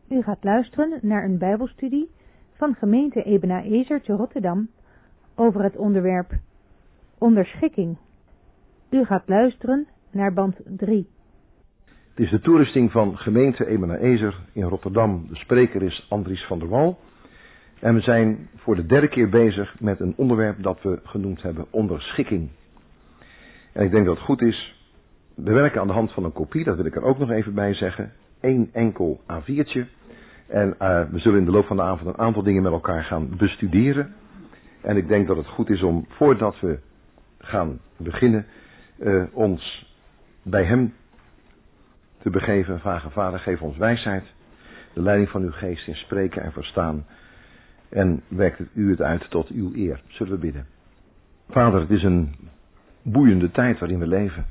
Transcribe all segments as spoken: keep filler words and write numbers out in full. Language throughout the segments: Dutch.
U gaat luisteren naar een bijbelstudie van gemeente Ebenezer te Rotterdam over het onderwerp onderschikking. U gaat luisteren naar band drie. Het is de toerusting van gemeente Ebenezer in Rotterdam. De spreker is Andries van der Wal. En we zijn voor de derde keer bezig met een onderwerp dat we genoemd hebben onderschikking. En ik denk dat het goed is, we werken aan de hand van een kopie, dat wil ik er ook nog even bij zeggen. Eén enkel A viertje. En uh, we zullen in de loop van de avond een aantal dingen met elkaar gaan bestuderen. En ik denk dat het goed is om, voordat we gaan beginnen, uh, ons bij hem te begeven. Vragen, Vader, geef ons wijsheid, de leiding van uw geest in spreken en verstaan. En werkt het u het uit tot uw eer. Zullen we bidden. Vader, het is een boeiende tijd waarin we leven.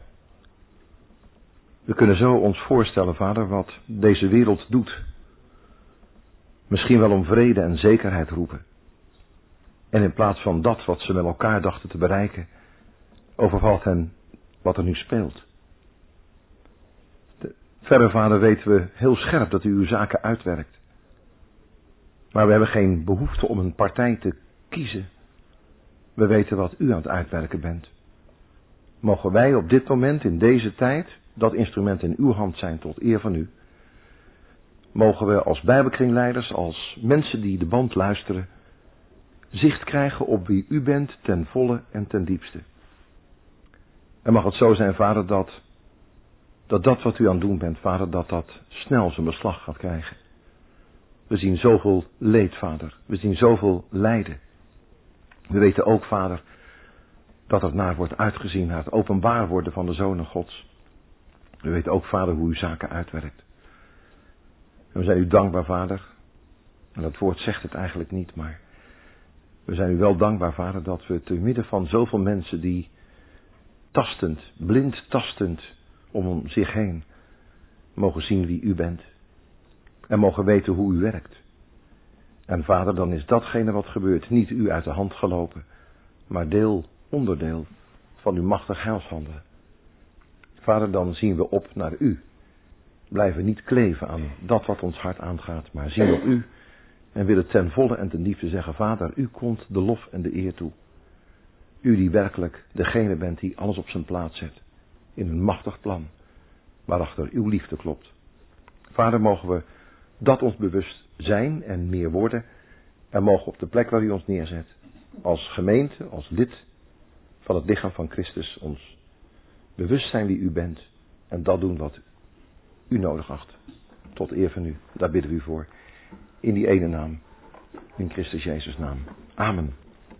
We kunnen zo ons voorstellen, Vader, wat deze wereld doet. Misschien wel om vrede en zekerheid roepen. En in plaats van dat wat ze met elkaar dachten te bereiken, overvalt hen wat er nu speelt. De, verder, Vader, weten we heel scherp dat u uw zaken uitwerkt. Maar we hebben geen behoefte om een partij te kiezen. We weten wat u aan het uitwerken bent. Mogen wij op dit moment, in deze tijd, dat instrument in uw hand zijn tot eer van u. Mogen we als bijbelkringleiders, als mensen die de band luisteren, zicht krijgen op wie u bent ten volle en ten diepste. En mag het zo zijn, Vader, dat dat, dat wat u aan het doen bent, Vader, dat dat snel zijn beslag gaat krijgen. We zien zoveel leed, Vader. We zien zoveel lijden. We weten ook, Vader, dat er naar wordt uitgezien, naar het openbaar worden van de Zonen Gods. We weten ook, Vader, hoe uw zaken uitwerkt. En we zijn u dankbaar, Vader. En dat woord zegt het eigenlijk niet, maar we zijn u wel dankbaar, Vader, dat we te midden van zoveel mensen die tastend, blind tastend om zich heen mogen zien wie u bent. En mogen weten hoe u werkt. En Vader, dan is datgene wat gebeurt niet u uit de hand gelopen, maar deel, onderdeel van uw machtig heilshandelen. Vader, dan zien we op naar u. Blijven niet kleven aan dat wat ons hart aangaat, maar zien op u en willen ten volle en ten diepste zeggen, Vader, u komt de lof en de eer toe. U die werkelijk degene bent die alles op zijn plaats zet, in een machtig plan, waarachter uw liefde klopt. Vader, mogen we dat ons bewust zijn en meer worden, en mogen op de plek waar u ons neerzet, als gemeente, als lid van het lichaam van Christus, ons bewust zijn wie u bent, en dat doen wat u nodig acht, tot eer van u. Daar bidden we u voor, in die ene naam, in Christus Jezus' naam. Amen.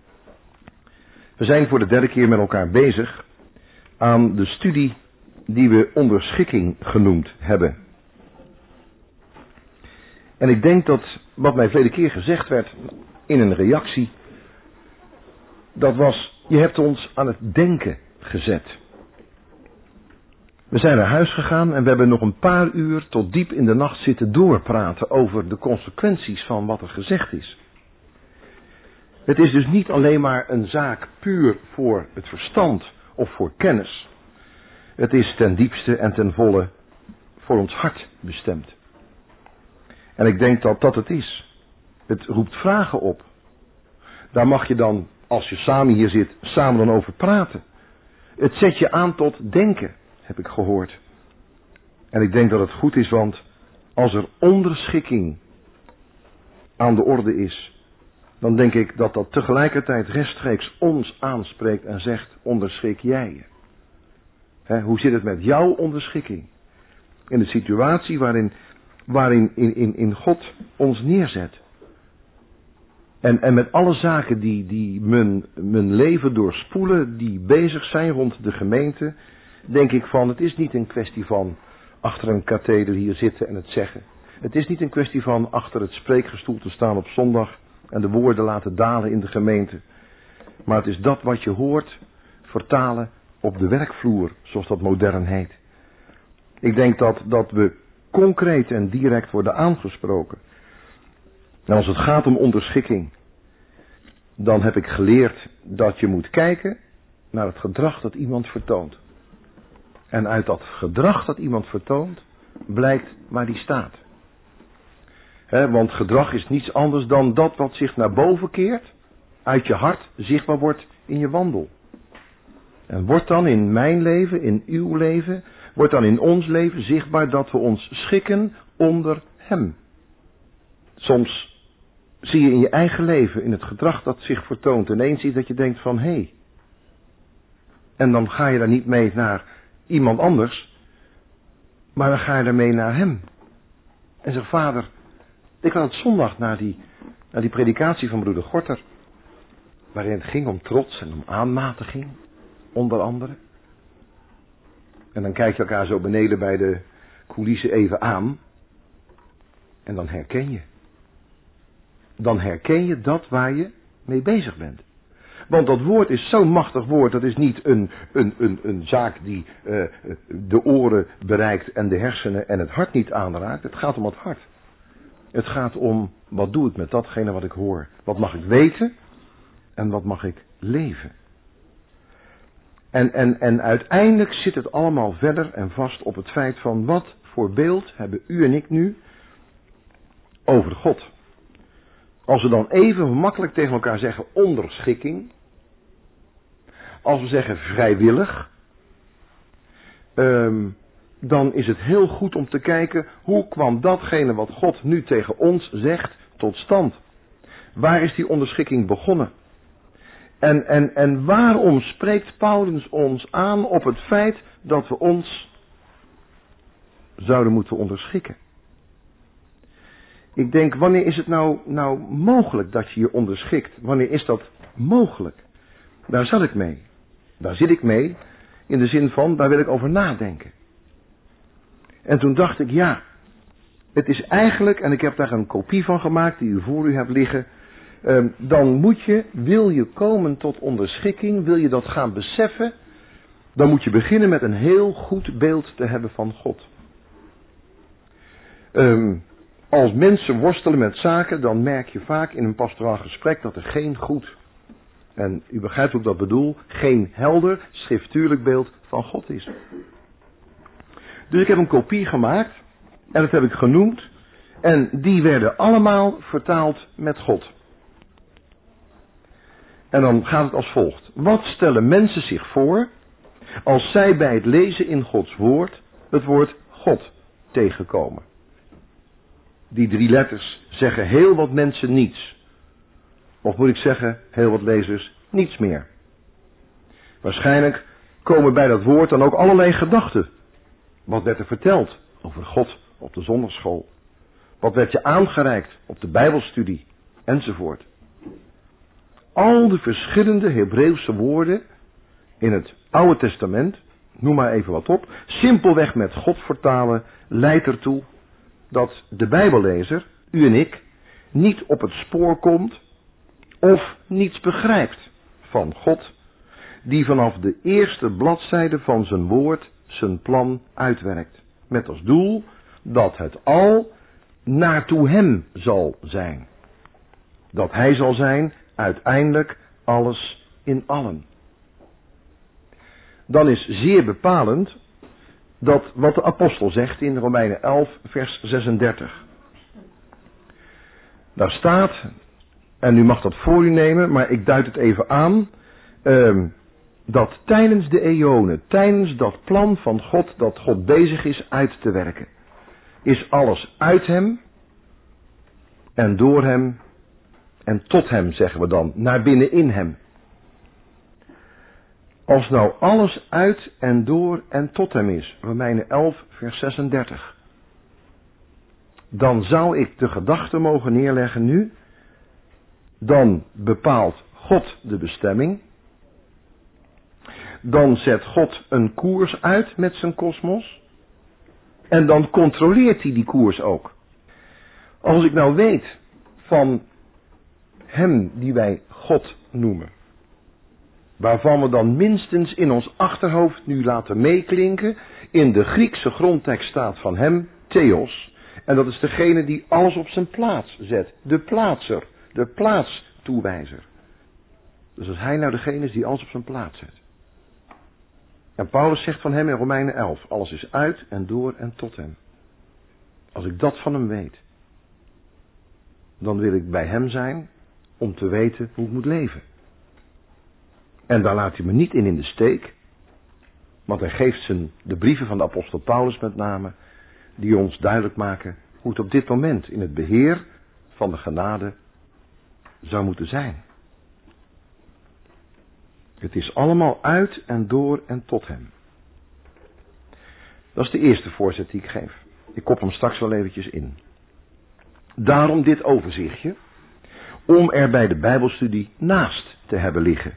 We zijn voor de derde keer met elkaar bezig aan de studie die we onderschikking genoemd hebben. En ik denk dat wat mij vele keer gezegd werd in een reactie, dat was, je hebt ons aan het denken gezet. We zijn naar huis gegaan en we hebben nog een paar uur tot diep in de nacht zitten doorpraten over de consequenties van wat er gezegd is. Het is dus niet alleen maar een zaak puur voor het verstand of voor kennis. Het is ten diepste en ten volle voor ons hart bestemd. En ik denk dat dat het is. Het roept vragen op. Daar mag je dan, als je samen hier zit, samen dan over praten. Het zet je aan tot denken, heb ik gehoord. En ik denk dat het goed is, want als er onderschikking aan de orde is, dan denk ik dat dat tegelijkertijd rechtstreeks ons aanspreekt en zegt, onderschik jij je. He, hoe zit het met jouw onderschikking? In de situatie waarin, waarin in, in, in God ons neerzet. En, en met alle zaken die, die mijn, mijn leven doorspoelen, die bezig zijn rond de gemeente, denk ik van, het is niet een kwestie van achter een katheder hier zitten en het zeggen. Het is niet een kwestie van achter het spreekgestoel te staan op zondag en de woorden laten dalen in de gemeente. Maar het is dat wat je hoort, vertalen op de werkvloer, zoals dat modern heet. Ik denk dat, dat we concreet en direct worden aangesproken. En als het gaat om onderschikking, dan heb ik geleerd dat je moet kijken naar het gedrag dat iemand vertoont. En uit dat gedrag dat iemand vertoont, blijkt waar die staat. He, want gedrag is niets anders dan dat wat zich naar boven keert, uit je hart zichtbaar wordt in je wandel. En wordt dan in mijn leven, in uw leven, wordt dan in ons leven zichtbaar dat we ons schikken onder hem. Soms zie je in je eigen leven, in het gedrag dat zich vertoont, ineens iets dat je denkt van, hé. Hey. En dan ga je daar niet mee naar iemand anders, maar dan ga je daarmee naar hem. En zeg, vader, ik had het zondag naar die, naar die predikatie van broeder Gorter, waarin het ging om trots en om aanmatiging, onder andere. En dan kijk je elkaar zo beneden bij de coulissen even aan. En dan herken je. Dan herken je dat waar je mee bezig bent. Want dat woord is zo'n machtig woord. Dat is niet een, een, een, een zaak die uh, de oren bereikt en de hersenen en het hart niet aanraakt. Het gaat om het hart. Het gaat om, wat doe ik met datgene wat ik hoor? Wat mag ik weten en wat mag ik leven? En, en, en uiteindelijk zit het allemaal verder en vast op het feit van, wat voor beeld hebben u en ik nu over God? Als we dan even makkelijk tegen elkaar zeggen onderschikking, als we zeggen vrijwillig, um, dan is het heel goed om te kijken, hoe kwam datgene wat God nu tegen ons zegt tot stand? Waar is die onderschikking begonnen? En, en, en waarom spreekt Paulus ons aan op het feit dat we ons zouden moeten onderschikken? Ik denk, wanneer is het nou, nou mogelijk dat je je onderschikt? Wanneer is dat mogelijk? Daar zat ik mee. Daar zit ik mee. In de zin van, daar wil ik over nadenken. En toen dacht ik, ja, het is eigenlijk, en ik heb daar een kopie van gemaakt die u voor u hebt liggen. Uh, dan moet je, wil je komen tot onderschikking, wil je dat gaan beseffen, dan moet je beginnen met een heel goed beeld te hebben van God. Um, als mensen worstelen met zaken, dan merk je vaak in een pastoraal gesprek dat er geen goed, en u begrijpt hoe ik dat bedoel, geen helder, schriftuurlijk beeld van God is. Dus ik heb een kopie gemaakt, en dat heb ik genoemd, en die werden allemaal vertaald met God. En dan gaat het als volgt. Wat stellen mensen zich voor als zij bij het lezen in Gods woord het woord God tegenkomen? Die drie letters zeggen heel wat mensen niets. Of moet ik zeggen, heel wat lezers niets meer. Waarschijnlijk komen bij dat woord dan ook allerlei gedachten. Wat werd er verteld over God op de zondagschool? Wat werd je aangereikt op de Bijbelstudie? Enzovoort. Al de verschillende Hebreeuwse woorden in het Oude Testament, noem maar even wat op, simpelweg met God vertalen, leidt ertoe dat de Bijbellezer, u en ik, niet op het spoor komt of niets begrijpt van God, die vanaf de eerste bladzijde van zijn woord zijn plan uitwerkt. Met als doel dat het al naartoe hem zal zijn. Dat hij zal zijn uiteindelijk alles in allen. Dan is zeer bepalend dat wat de apostel zegt in Romeinen elf vers zesendertig. Daar staat, en u mag dat voor u nemen, maar ik duid het even aan, uh, dat tijdens de eonen, tijdens dat plan van God, dat God bezig is uit te werken, is alles uit hem en door hem en tot hem, zeggen we dan, naar binnen in hem. Als nou alles uit en door en tot hem is, Romeinen elf vers zesendertig, dan zou ik de gedachte mogen neerleggen nu, dan bepaalt God de bestemming, dan zet God een koers uit met zijn kosmos, en dan controleert hij die koers ook. Als ik nou weet van hem die wij God noemen, waarvan we dan minstens in ons achterhoofd nu laten meeklinken, in de Griekse grondtekst staat van hem, Theos, en dat is degene die alles op zijn plaats zet, de plaatser, de plaatstoewijzer. Dus als hij nou degene is die alles op zijn plaats zet. En Paulus zegt van hem in Romeinen elf, alles is uit en door en tot hem. Als ik dat van hem weet, dan wil ik bij hem zijn om te weten hoe ik moet leven. En daar laat hij me niet in in de steek, want hij geeft zijn, de brieven van de apostel Paulus met name, die ons duidelijk maken hoe het op dit moment in het beheer van de genade zou moeten zijn. Het is allemaal uit en door en tot hem. Dat is de eerste voorzet die ik geef. Ik kop hem straks wel eventjes in. Daarom dit overzichtje, om er bij de Bijbelstudie naast te hebben liggen.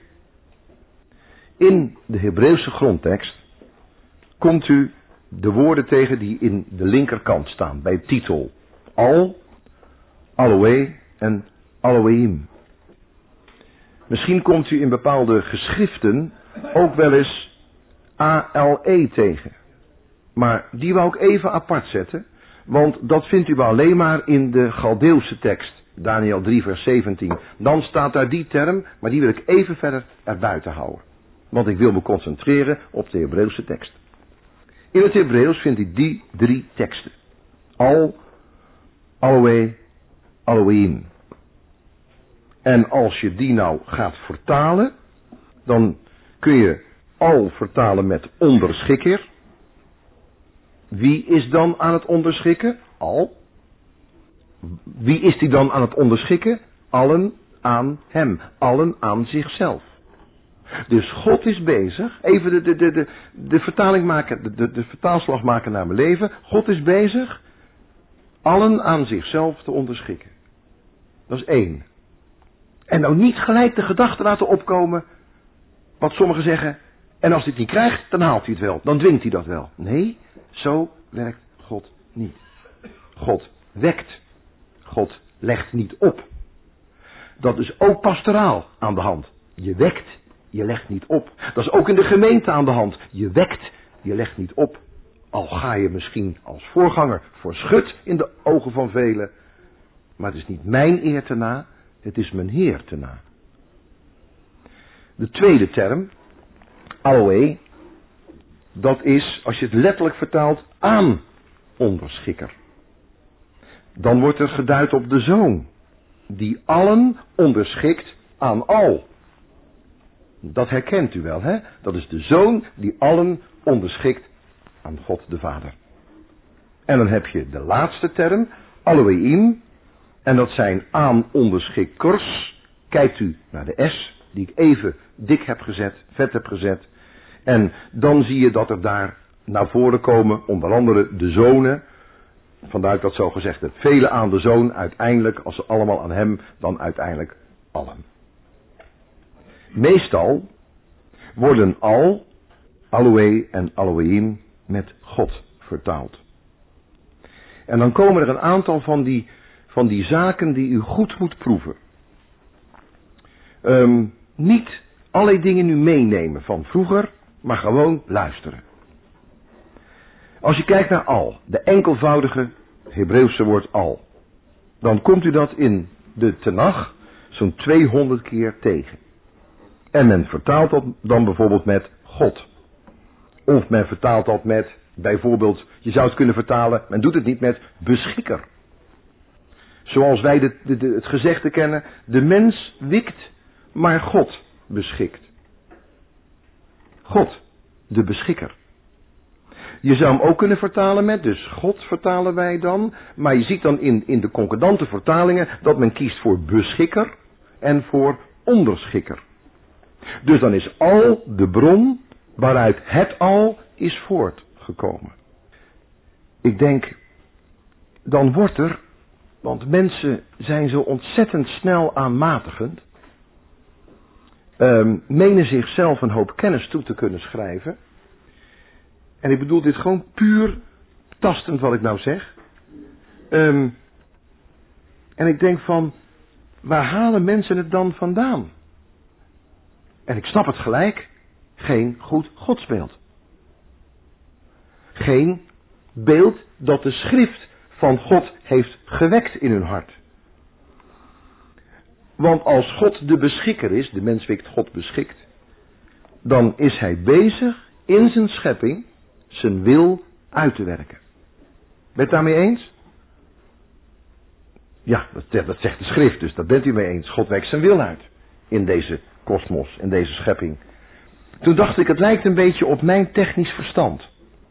In de Hebreeuwse grondtekst komt u de woorden tegen die in de linkerkant staan, bij het titel. Al, Aloë en Aloëim. Misschien komt u in bepaalde geschriften ook wel eens A L E tegen. Maar die wou ik even apart zetten, want dat vindt u alleen maar in de Galdeeuwse tekst, Daniel drie vers zeventien. Dan staat daar die term, maar die wil ik even verder erbuiten houden. Want ik wil me concentreren op de Hebreeuwse tekst. In het Hebreeuws vindt u die drie teksten. Al, Aloë, Aloëim. En als je die nou gaat vertalen, dan kun je al vertalen met onderschikker. Wie is dan aan het onderschikken? Al. Wie is die dan aan het onderschikken? Allen aan hem. Allen aan zichzelf. Dus God is bezig, even de, de, de, de, de vertaling maken, de, de, de vertaalslag maken naar mijn leven. God is bezig allen aan zichzelf te onderschikken. Dat is één. En nou niet gelijk de gedachte laten opkomen, wat sommigen zeggen, en als hij het niet krijgt, dan haalt hij het wel, dan dwingt hij dat wel. Nee, zo werkt God niet. God wekt. God legt niet op. Dat is ook pastoraal aan de hand. Je wekt, je legt niet op. Dat is ook in de gemeente aan de hand. Je wekt, je legt niet op. Al ga je misschien als voorganger voor schut in de ogen van velen. Maar het is niet mijn eer te na, het is mijn Heer te na. De tweede term, Aloë, dat is, als je het letterlijk vertaalt, aan onderschikker. Dan wordt er geduid op de zoon, die allen onderschikt aan al. Dat herkent u wel, hè? Dat is de zoon die allen onderschikt aan God de Vader. En dan heb je de laatste term, Aloëim, en dat zijn aan onderschikkers. Kijkt u naar de S, die ik even dik heb gezet, vet heb gezet. En dan zie je dat er daar naar voren komen, onder andere de zonen. Vandaar dat zo gezegd het vele aan de zoon, uiteindelijk, als ze allemaal aan hem, dan uiteindelijk allen. Meestal worden al, Aloë en Aloëim met God vertaald. En dan komen er een aantal van die, van die zaken die u goed moet proeven. Um, niet allerlei dingen nu meenemen van vroeger, maar gewoon luisteren. Als je kijkt naar al, de enkelvoudige Hebreeuwse woord al, dan komt u dat in de Tenach zo'n tweehonderd keer tegen. En men vertaalt dat dan bijvoorbeeld met God. Of men vertaalt dat met, bijvoorbeeld, je zou het kunnen vertalen, men doet het niet met beschikker. Zoals wij de, de, de, het gezegde kennen, de mens wikt, maar God beschikt. God, de beschikker. Je zou hem ook kunnen vertalen met, dus God vertalen wij dan, maar je ziet dan in, in de concordante vertalingen dat men kiest voor beschikker en voor onderschikker. Dus dan is al de bron waaruit het al is voortgekomen. Ik denk, dan wordt er, want mensen zijn zo ontzettend snel aanmatigend, um, menen zichzelf een hoop kennis toe te kunnen schrijven. En ik bedoel dit gewoon puur tastend wat ik nou zeg. Um, en ik denk van, waar halen mensen het dan vandaan? En ik snap het gelijk, geen goed godsbeeld. Geen beeld dat de schrift van God heeft gewekt in hun hart. Want als God de beschikker is, de mens wikt God beschikt, dan is hij bezig in zijn schepping zijn wil uit te werken. Ben je het daarmee eens? Ja, dat, dat zegt de schrift, dus daar bent u mee eens. God werkt zijn wil uit in deze kosmos, in deze schepping. Toen dacht ik, het lijkt een beetje op mijn technisch verstand.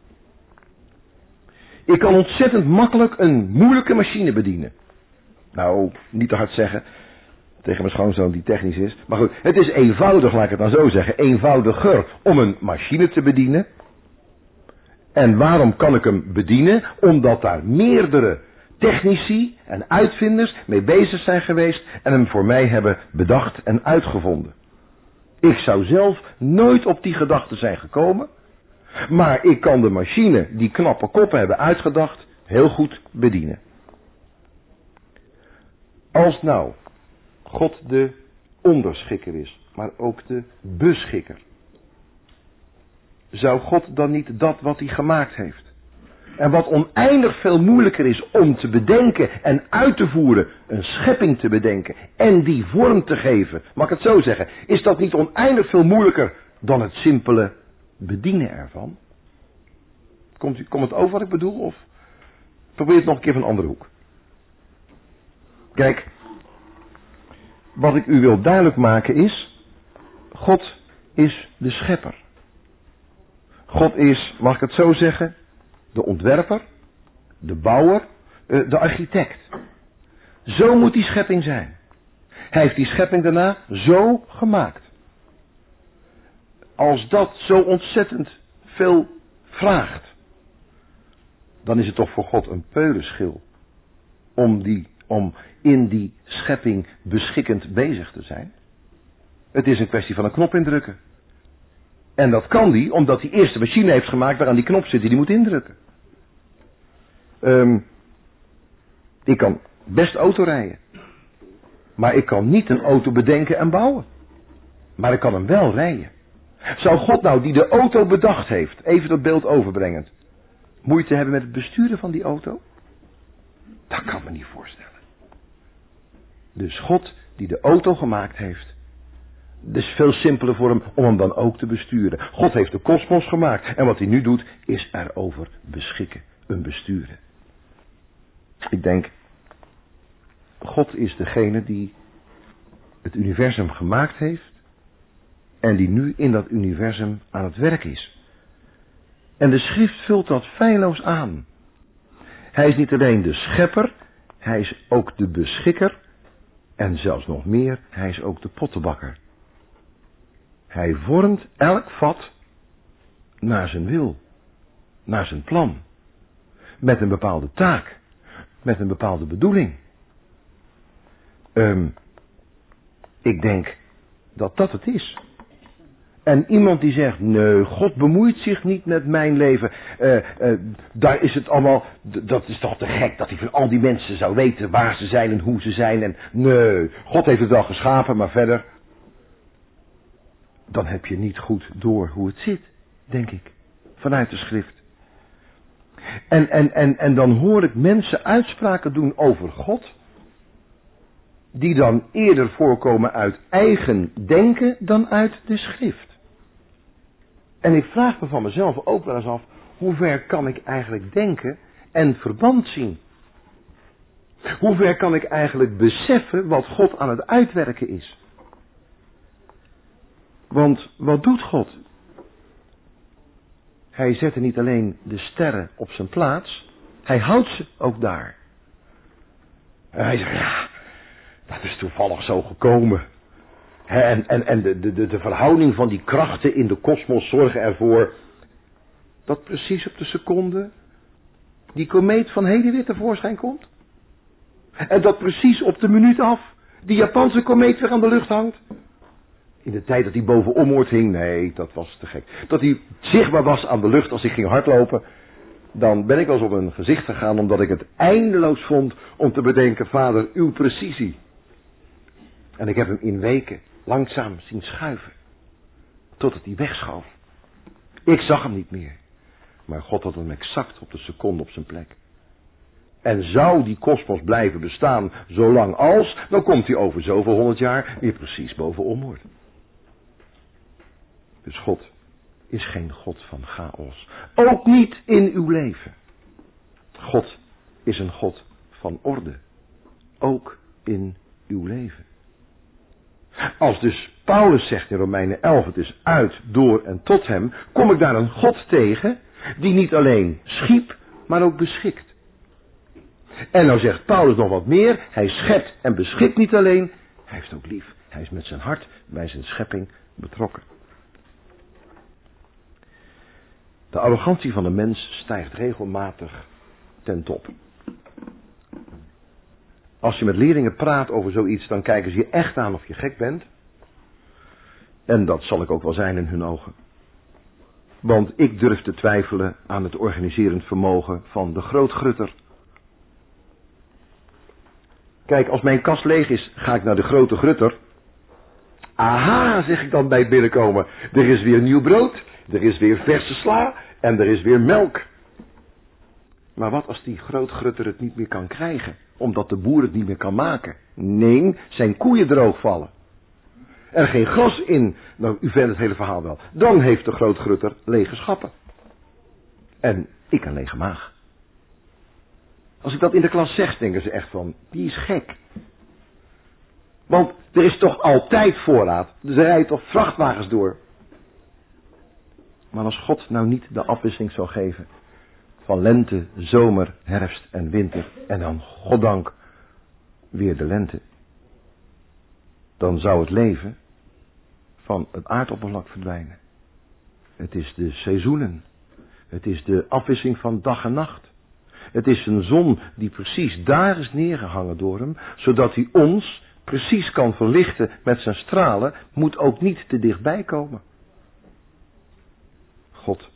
Ik kan ontzettend makkelijk een moeilijke machine bedienen. Nou, niet te hard zeggen tegen mijn schoonzoon die technisch is. Maar goed, het is eenvoudig, laat ik het dan zo zeggen, eenvoudiger om een machine te bedienen. En waarom kan ik hem bedienen? Omdat daar meerdere technici en uitvinders mee bezig zijn geweest en hem voor mij hebben bedacht en uitgevonden. Ik zou zelf nooit op die gedachte zijn gekomen, maar ik kan de machine die knappe koppen hebben uitgedacht heel goed bedienen. Als nou God de onderschikker is, maar ook de beschikker, zou God dan niet dat wat hij gemaakt heeft, en wat oneindig veel moeilijker is om te bedenken en uit te voeren, een schepping te bedenken en die vorm te geven, mag ik het zo zeggen, is dat niet oneindig veel moeilijker dan het simpele bedienen ervan? Komt, u, komt het over wat ik bedoel, of probeer het nog een keer van een andere hoek? Kijk, wat ik u wil duidelijk maken is, God is de schepper. God is, mag ik het zo zeggen, de ontwerper, de bouwer, de architect. Zo moet die schepping zijn. Hij heeft die schepping daarna zo gemaakt. Als dat zo ontzettend veel vraagt, dan is het toch voor God een peulenschil om, die, om in die schepping beschikkend bezig te zijn. Het is een kwestie van een knop indrukken. En dat kan die, omdat hij eerst de machine heeft gemaakt waaraan die knop zit die hij moet indrukken. Um, ik kan best auto rijden. Maar ik kan niet een auto bedenken en bouwen. Maar ik kan hem wel rijden. Zou God nou, die de auto bedacht heeft, even dat beeld overbrengend, moeite hebben met het besturen van die auto? Dat kan me niet voorstellen. Dus God die de auto gemaakt heeft, het is veel simpeler voor hem om hem dan ook te besturen. God heeft de kosmos gemaakt. En wat hij nu doet, is erover beschikken. Een besturen. Ik denk, God is degene die het universum gemaakt heeft. En die nu in dat universum aan het werk is. En de schrift vult dat feilloos aan. Hij is niet alleen de schepper. Hij is ook de beschikker. En zelfs nog meer, hij is ook de pottenbakker. Hij vormt elk vat naar zijn wil, naar zijn plan, met een bepaalde taak, met een bepaalde bedoeling. Um, ik denk dat dat het is. En iemand die zegt, nee, God bemoeit zich niet met mijn leven, uh, uh, daar is het allemaal, dat is toch te gek dat hij van al die mensen zou weten waar ze zijn en hoe ze zijn. En nee, God heeft het wel geschapen, maar verder, dan heb je niet goed door hoe het zit, denk ik, vanuit de schrift. En, en, en, en dan hoor ik mensen uitspraken doen over God, die dan eerder voorkomen uit eigen denken dan uit de schrift. En ik vraag me van mezelf ook wel eens af, hoe ver kan ik eigenlijk denken en verband zien? Hoe ver kan ik eigenlijk beseffen wat God aan het uitwerken is? Want wat doet God? Hij zette niet alleen de sterren op zijn plaats, hij houdt ze ook daar. En hij zegt, ja, dat is toevallig zo gekomen. En, en, en de, de, de verhouding van die krachten in de kosmos zorgen ervoor dat precies op de seconde die komeet van heden weer tevoorschijn komt. En dat precies op de minuut af die Japanse komeet weer aan de lucht hangt. In de tijd dat hij boven Ommoord hing, nee, dat was te gek. Dat hij zichtbaar was aan de lucht als ik ging hardlopen, dan ben ik wel eens op een gezicht gegaan omdat ik het eindeloos vond om te bedenken, Vader, uw precisie. En ik heb hem in weken langzaam zien schuiven, totdat hij wegschoof. Ik zag hem niet meer, maar God had hem exact op de seconde op zijn plek. En zou die kosmos blijven bestaan zolang als, dan komt hij over zoveel honderd jaar weer precies boven Ommoord. Dus God is geen God van chaos. Ook niet in uw leven. God is een God van orde. ook in uw leven. Als dus Paulus zegt in Romeinen elf, het is uit, door en tot hem, kom ik daar een God tegen die niet alleen schiep, maar ook beschikt. En nou zegt Paulus nog wat meer, hij schept en beschikt niet alleen, hij heeft ook lief. Hij is met zijn hart bij zijn schepping betrokken. De arrogantie van de mens stijgt regelmatig ten top. Als je met leerlingen praat over zoiets, dan kijken ze je echt aan of je gek bent. En dat zal ik ook wel zijn in hun ogen. Want ik durf te twijfelen aan het organiserend vermogen van de grootgrutter. Kijk, als mijn kast leeg is, ga ik naar de grote grutter. Aha, zeg ik dan bij het binnenkomen. Er is weer nieuw brood, er is weer verse sla en er is weer melk. Maar wat als die grootgrutter het niet meer kan krijgen, omdat de boer het niet meer kan maken? Nee, zijn koeien droog vallen. Er geen gras in, nou u vindt het hele verhaal wel. Dan heeft de grootgrutter lege schappen. En ik een lege maag. Als ik dat in de klas zeg, denken ze echt van, die is gek. Want er is toch altijd voorraad. Dus er rijden toch vrachtwagens door. Maar als God nou niet de afwisseling zou geven van lente, zomer, herfst en winter en dan, goddank, weer de lente, dan zou het leven van het aardoppervlak verdwijnen. Het is de seizoenen. Het is de afwisseling van dag en nacht. Het is een zon die precies daar is neergehangen door hem, zodat hij ons precies kan verlichten met zijn stralen, moet ook niet te dichtbij komen. God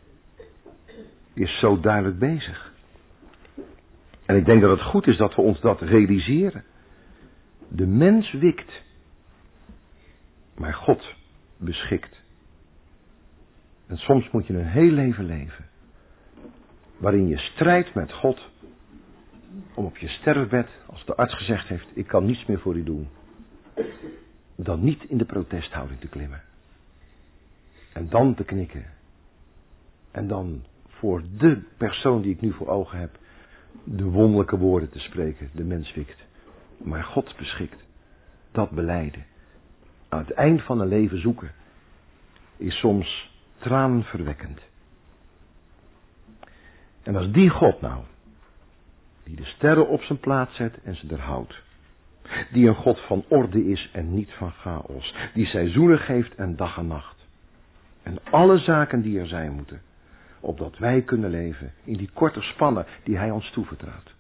is zo duidelijk bezig. En ik denk dat het goed is dat we ons dat realiseren. De mens wikt, maar God beschikt. En soms moet je een heel leven leven, waarin je strijdt met God, om op je sterfbed, als de arts gezegd heeft, ik kan niets meer voor u doen, dan niet in de protesthouding te klimmen. En dan te knikken. En dan voor de persoon die ik nu voor ogen heb, de wonderlijke woorden te spreken, de mens wikt. Maar God beschikt. Dat belijden. Aan het eind van een leven zoeken, is soms tranenverwekkend. En als die God nou, die de sterren op zijn plaats zet en ze er houdt, die een God van orde is en niet van chaos, die seizoenen geeft en dag en nacht, en alle zaken die er zijn moeten, opdat wij kunnen leven in die korte spannen die hij ons toevertrouwt.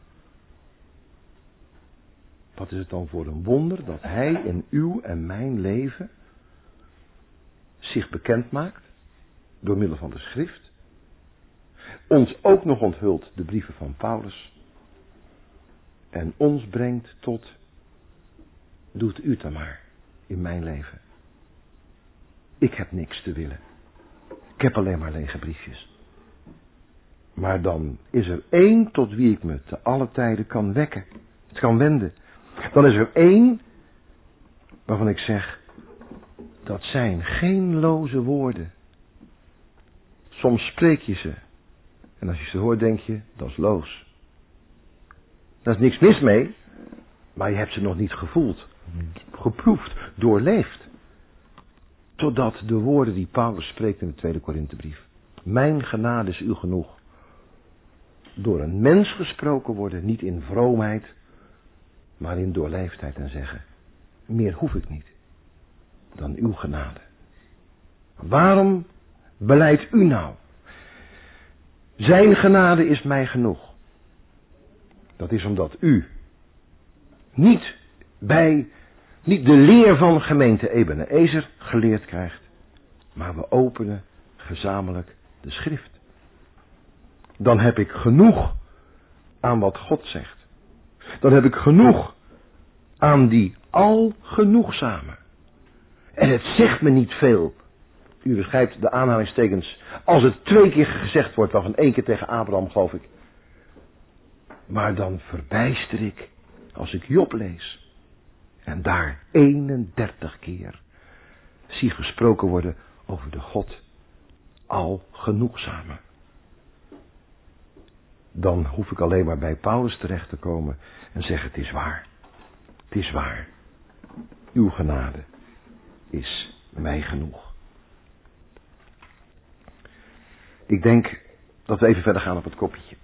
Wat is het dan voor een wonder dat hij in uw en mijn leven zich bekend maakt door middel van de schrift, ons ook nog onthult de brieven van Paulus en ons brengt tot, doet u het dan maar in mijn leven. Ik heb niks te willen. Ik heb alleen maar lege briefjes. Maar dan is er één tot wie ik me te alle tijden kan wekken. Het kan wenden. Dan is er één waarvan ik zeg, dat zijn geen loze woorden. Soms spreek je ze. En als je ze hoort denk je, dat is loos. Daar is niks mis mee. Maar je hebt ze nog niet gevoeld, geproefd, doorleefd. Totdat de woorden die Paulus spreekt in de tweede Korinthebrief. Mijn genade is u genoeg. Door een mens gesproken worden, niet in vroomheid, maar in doorleefdheid en zeggen, meer hoef ik niet dan uw genade. Waarom beleidt u nou? Zijn genade is mij genoeg. Dat is omdat u niet bij, niet de leer van gemeente Ebenezer geleerd krijgt, maar we openen gezamenlijk de schrift. Dan heb ik genoeg aan wat God zegt. Dan heb ik genoeg aan die algenoegzame. En het zegt me niet veel. U begrijpt de aanhalingstekens. Als het twee keer gezegd wordt, waarvan één keer tegen Abraham geloof ik. Maar dan verbijster ik als ik Job lees. En daar eenendertig keer zie gesproken worden over de God algenoegzame. dan hoef ik alleen maar bij Paulus terecht te komen en zeggen: het is waar. Het is waar. Uw genade is mij genoeg. Ik denk dat we even verder gaan op het kopietje.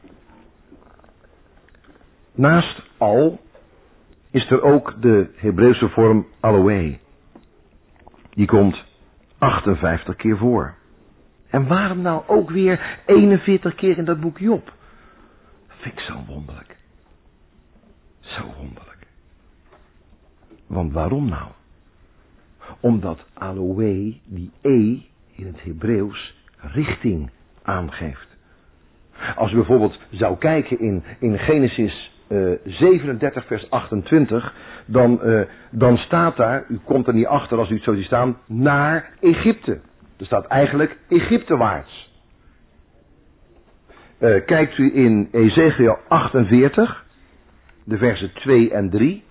Naast al is er ook de Hebreeuwse vorm aloë. Die komt achtenvijftig keer voor. En waarom nou ook weer eenenveertig keer in dat boek Job? Vind ik zo wonderlijk. Zo wonderlijk. Want waarom nou? Omdat aloë, die e in het Hebreeuws, richting aangeeft. Als u bijvoorbeeld zou kijken in, in Genesis uh, zevenendertig vers achtentwintig, dan, uh, dan staat daar, u komt er niet achter als u het zo ziet staan, naar Egypte. Er staat eigenlijk Egyptewaarts. Uh, kijkt u in Ezekiel achtenveertig, de versen twee en drie,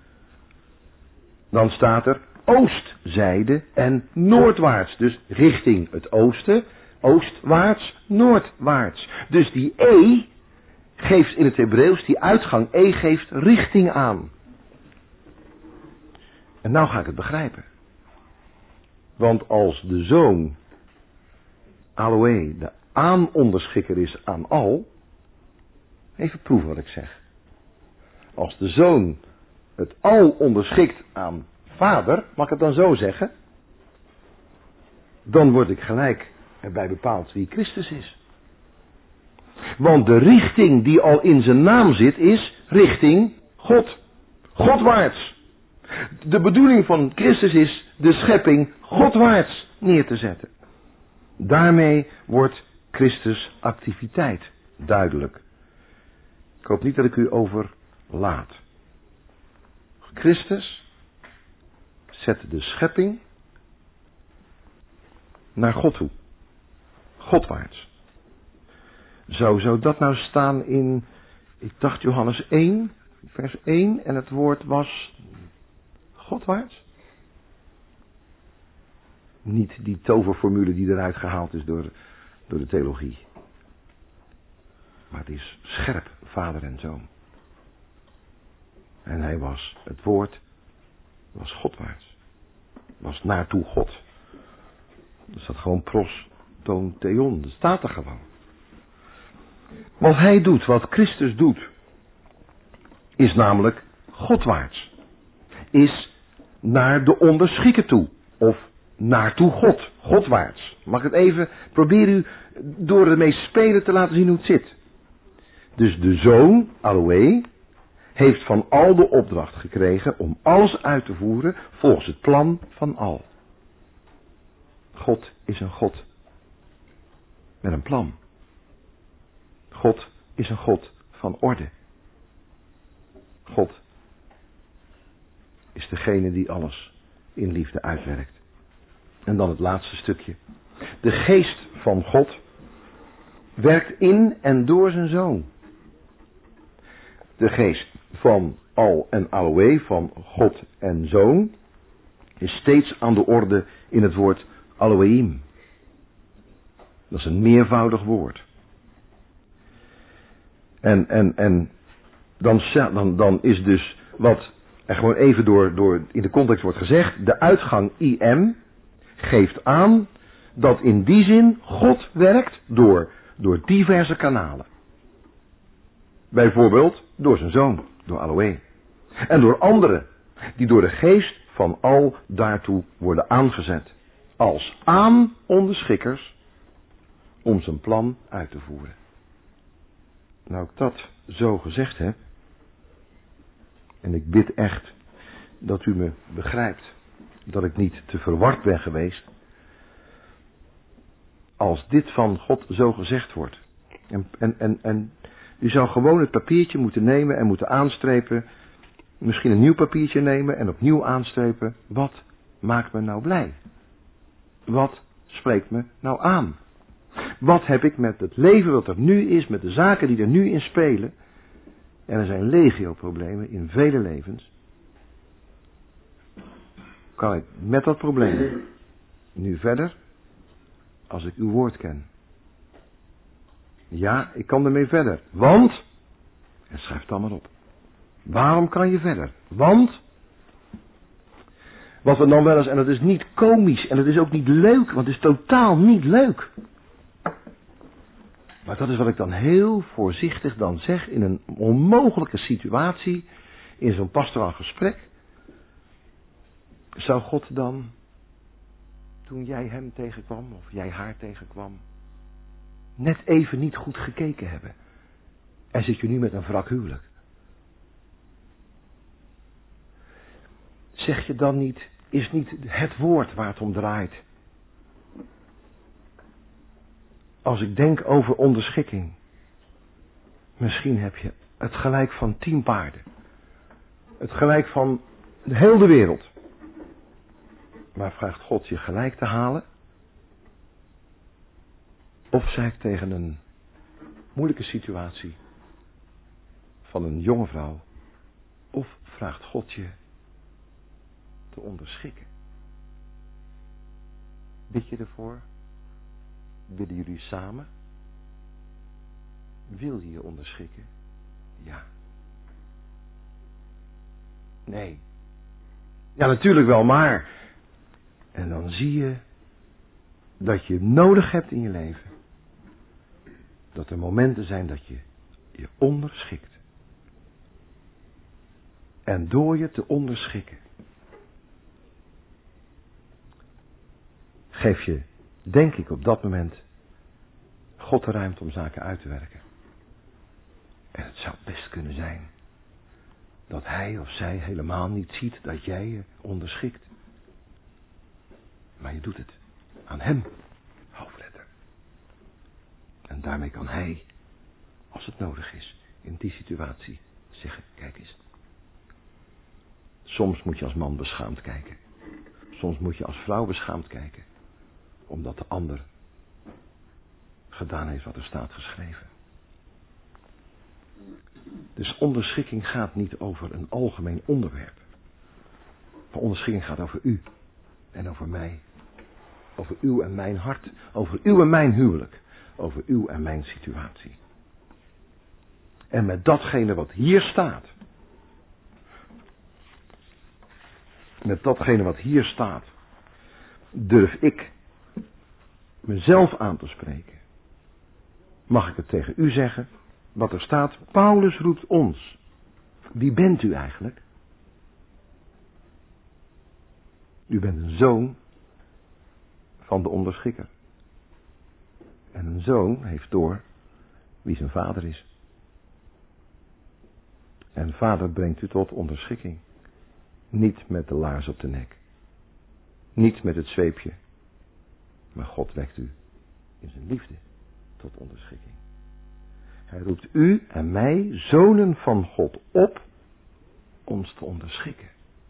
dan staat er oostzijde en noordwaarts. Dus richting het oosten, oostwaarts, noordwaarts. Dus die e geeft in het Hebreeuws, die uitgang e geeft richting aan. En nou ga ik het begrijpen. Want als de zoon, aloë, de aanonderschikker is aan al, even proeven wat ik zeg. Als de zoon het al onderschikt aan vader, mag ik het dan zo zeggen? Dan word ik gelijk erbij bepaald wie Christus is. Want de richting die al in zijn naam zit is richting God. Godwaarts. De bedoeling van Christus is de schepping Godwaarts neer te zetten. Daarmee wordt Christus activiteit duidelijk. Ik hoop niet dat ik u overlaat. Christus zet de schepping naar God toe. Godwaarts. Zo zou dat nou staan in, ik dacht Johannes één, vers één, en het woord was Godwaarts? Niet die toverformule die eruit gehaald is door, door de theologie. Maar het is scherp, vader en zoon. En hij was, het woord was Godwaarts. Was naartoe God. Dus dat gewoon pros toon theon, dat staat er gewoon. Wat hij doet, wat Christus doet, is namelijk Godwaarts. Is naar de onderschikker toe. Of naartoe God. Godwaarts. Mag ik het even, probeer u door ermee spelen te laten zien hoe het zit. Dus de zoon, aloë, heeft van al de opdracht gekregen om alles uit te voeren volgens het plan van al. God is een God met een plan. God is een God van orde. God is degene die alles in liefde uitwerkt. En dan het laatste stukje. De geest van God werkt in en door zijn zoon. De geest van al en aloë, van God en zoon, is steeds aan de orde in het woord Elohim. Dat is een meervoudig woord. En, en, en dan, dan, dan is dus wat er gewoon even door, door in de context wordt gezegd, de uitgang im geeft aan dat in die zin God werkt door, door diverse kanalen. Bijvoorbeeld door zijn zoon, door aloë. En door anderen die door de geest van al daartoe worden aangezet. Als aanonderschikkers om zijn plan uit te voeren. Nou, ik dat zo gezegd heb, en ik bid echt dat u me begrijpt, dat ik niet te verward ben geweest, als dit van God zo gezegd wordt. En, en, en, en u zou gewoon het papiertje moeten nemen en moeten aanstrepen, misschien een nieuw papiertje nemen en opnieuw aanstrepen. Wat maakt me nou blij? Wat spreekt me nou aan? Wat heb ik met het leven wat er nu is, met de zaken die er nu in spelen? En er zijn legio-problemen in vele levens. Kan ik met dat probleem nu verder als ik uw woord ken? Ja, ik kan ermee verder. Want, en schrijf het dan maar op. Waarom kan je verder? Want, wat we dan wel eens, en dat is niet komisch en dat is ook niet leuk, want het is totaal niet leuk. Maar dat is wat ik dan heel voorzichtig dan zeg in een onmogelijke situatie, in zo'n pastoraal gesprek. Zou God dan, toen jij hem tegenkwam, of jij haar tegenkwam, net even niet goed gekeken hebben? En zit je nu met een wrak huwelijk? Zeg je dan niet, is niet het woord waar het om draait? Als ik denk over onderschikking, misschien heb je het gelijk van tien paarden. Het gelijk van de hele wereld. Maar vraagt God je gelijk te halen? Of zei ik tegen een moeilijke situatie van een jonge vrouw, of vraagt God je te onderschikken? Bid je ervoor? Bidden jullie samen? Wil je je onderschikken? Ja. Nee. Ja, natuurlijk wel, maar. En dan zie je dat je nodig hebt in je leven. Dat er momenten zijn dat je je onderschikt. En door je te onderschikken, geef je, denk ik op dat moment, God de ruimte om zaken uit te werken. En het zou best kunnen zijn dat hij of zij helemaal niet ziet dat jij je onderschikt. Maar je doet het aan hem, hoofdletter. En daarmee kan hij, als het nodig is, in die situatie zeggen, kijk eens. Soms moet je als man beschaamd kijken. Soms moet je als vrouw beschaamd kijken. Omdat de ander gedaan heeft wat er staat geschreven. Dus onderschikking gaat niet over een algemeen onderwerp. Maar onderschikking gaat over u en over mij. Over uw en mijn hart. Over uw en mijn huwelijk. Over uw en mijn situatie. En met datgene wat hier staat. Met datgene wat hier staat. Durf ik mezelf aan te spreken. Mag ik het tegen u zeggen? Wat er staat, Paulus roept ons. Wie bent u eigenlijk? U bent een zoon van de onderschikker. En een zoon heeft door wie zijn vader is. En vader brengt u tot onderschikking. Niet met de laars op de nek. Niet met het zweepje. Maar God wekt u in zijn liefde tot onderschikking. Hij roept u en mij, zonen van God, op ons te onderschikken.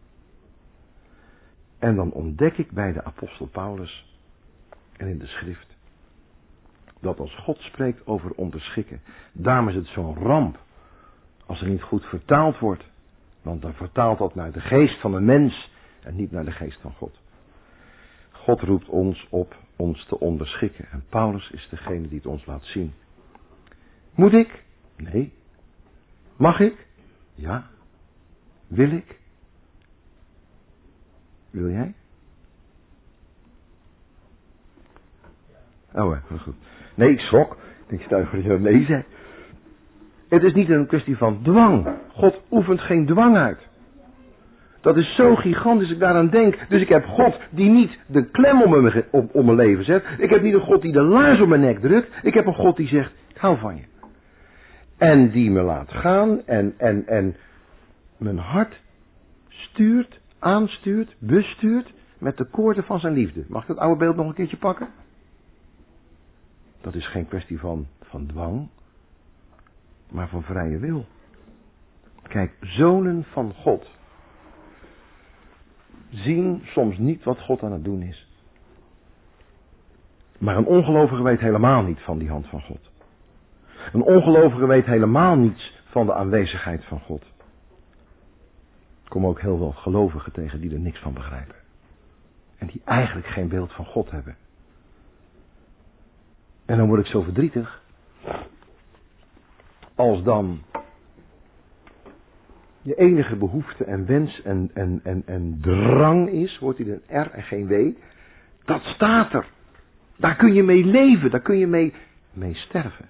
En dan ontdek ik bij de apostel Paulus en in de schrift dat als God spreekt over onderschikken, daarom is het zo'n ramp als er niet goed vertaald wordt. Want dan vertaalt dat naar de geest van een mens en niet naar de geest van God. God roept ons op ons te onderschikken. En Paulus is degene die het ons laat zien. Moet ik? Nee. Mag ik? Ja. Wil ik? Wil jij? Oh, heel goed. Nee, ik schrok. Ik sta voor je nee zei. Het is niet een kwestie van dwang. God oefent geen dwang uit. Dat is zo gigantisch als ik daaraan denk. Dus ik heb God die niet de klem om mijn, om, om mijn leven zet. Ik heb niet een God die de laars om mijn nek drukt. Ik heb een God die zegt, ik hou van je. En die me laat gaan en, en, en mijn hart stuurt, aanstuurt, bestuurt met de koorden van zijn liefde. Mag ik dat oude beeld nog een keertje pakken? Dat is geen kwestie van, van dwang, maar van vrije wil. Kijk, zonen van God zien soms niet wat God aan het doen is. Maar een ongelovige weet helemaal niet van die hand van God. Een ongelovige weet helemaal niets van de aanwezigheid van God. Ik kom ook heel veel gelovigen tegen die er niks van begrijpen. En die eigenlijk geen beeld van God hebben. En dan word ik zo verdrietig. als dan je enige behoefte en wens en, en, en, en drang is, wordt hij een R en geen W, dat staat er. Daar kun je mee leven, daar kun je mee, mee sterven.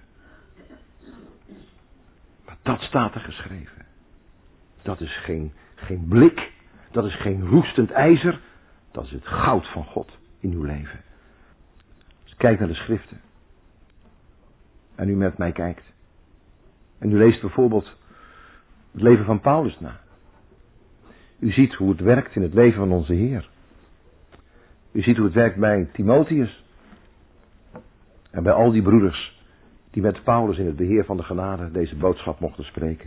Maar dat staat er geschreven. Dat is geen, geen blik, dat is geen roestend ijzer, dat is het goud van God in uw leven. Dus kijk naar de schriften. En u met mij kijkt. En u leest bijvoorbeeld het leven van Paulus na. U ziet hoe het werkt in het leven van onze Heer. U ziet hoe het werkt bij Timotheus. En bij al die broeders die met Paulus in het beheer van de genade deze boodschap mochten spreken.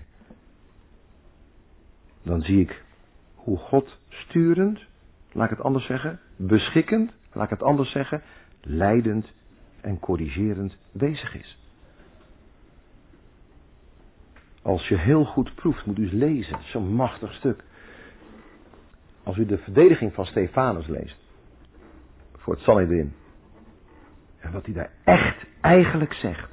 Dan zie ik hoe God sturend, laat ik het anders zeggen, beschikkend, laat ik het anders zeggen, leidend en corrigerend bezig is. Als je heel goed proeft, moet u eens lezen, zo'n machtig stuk. Als u de verdediging van Stefanus leest, voor het Sanhedrin, en wat hij daar echt eigenlijk zegt,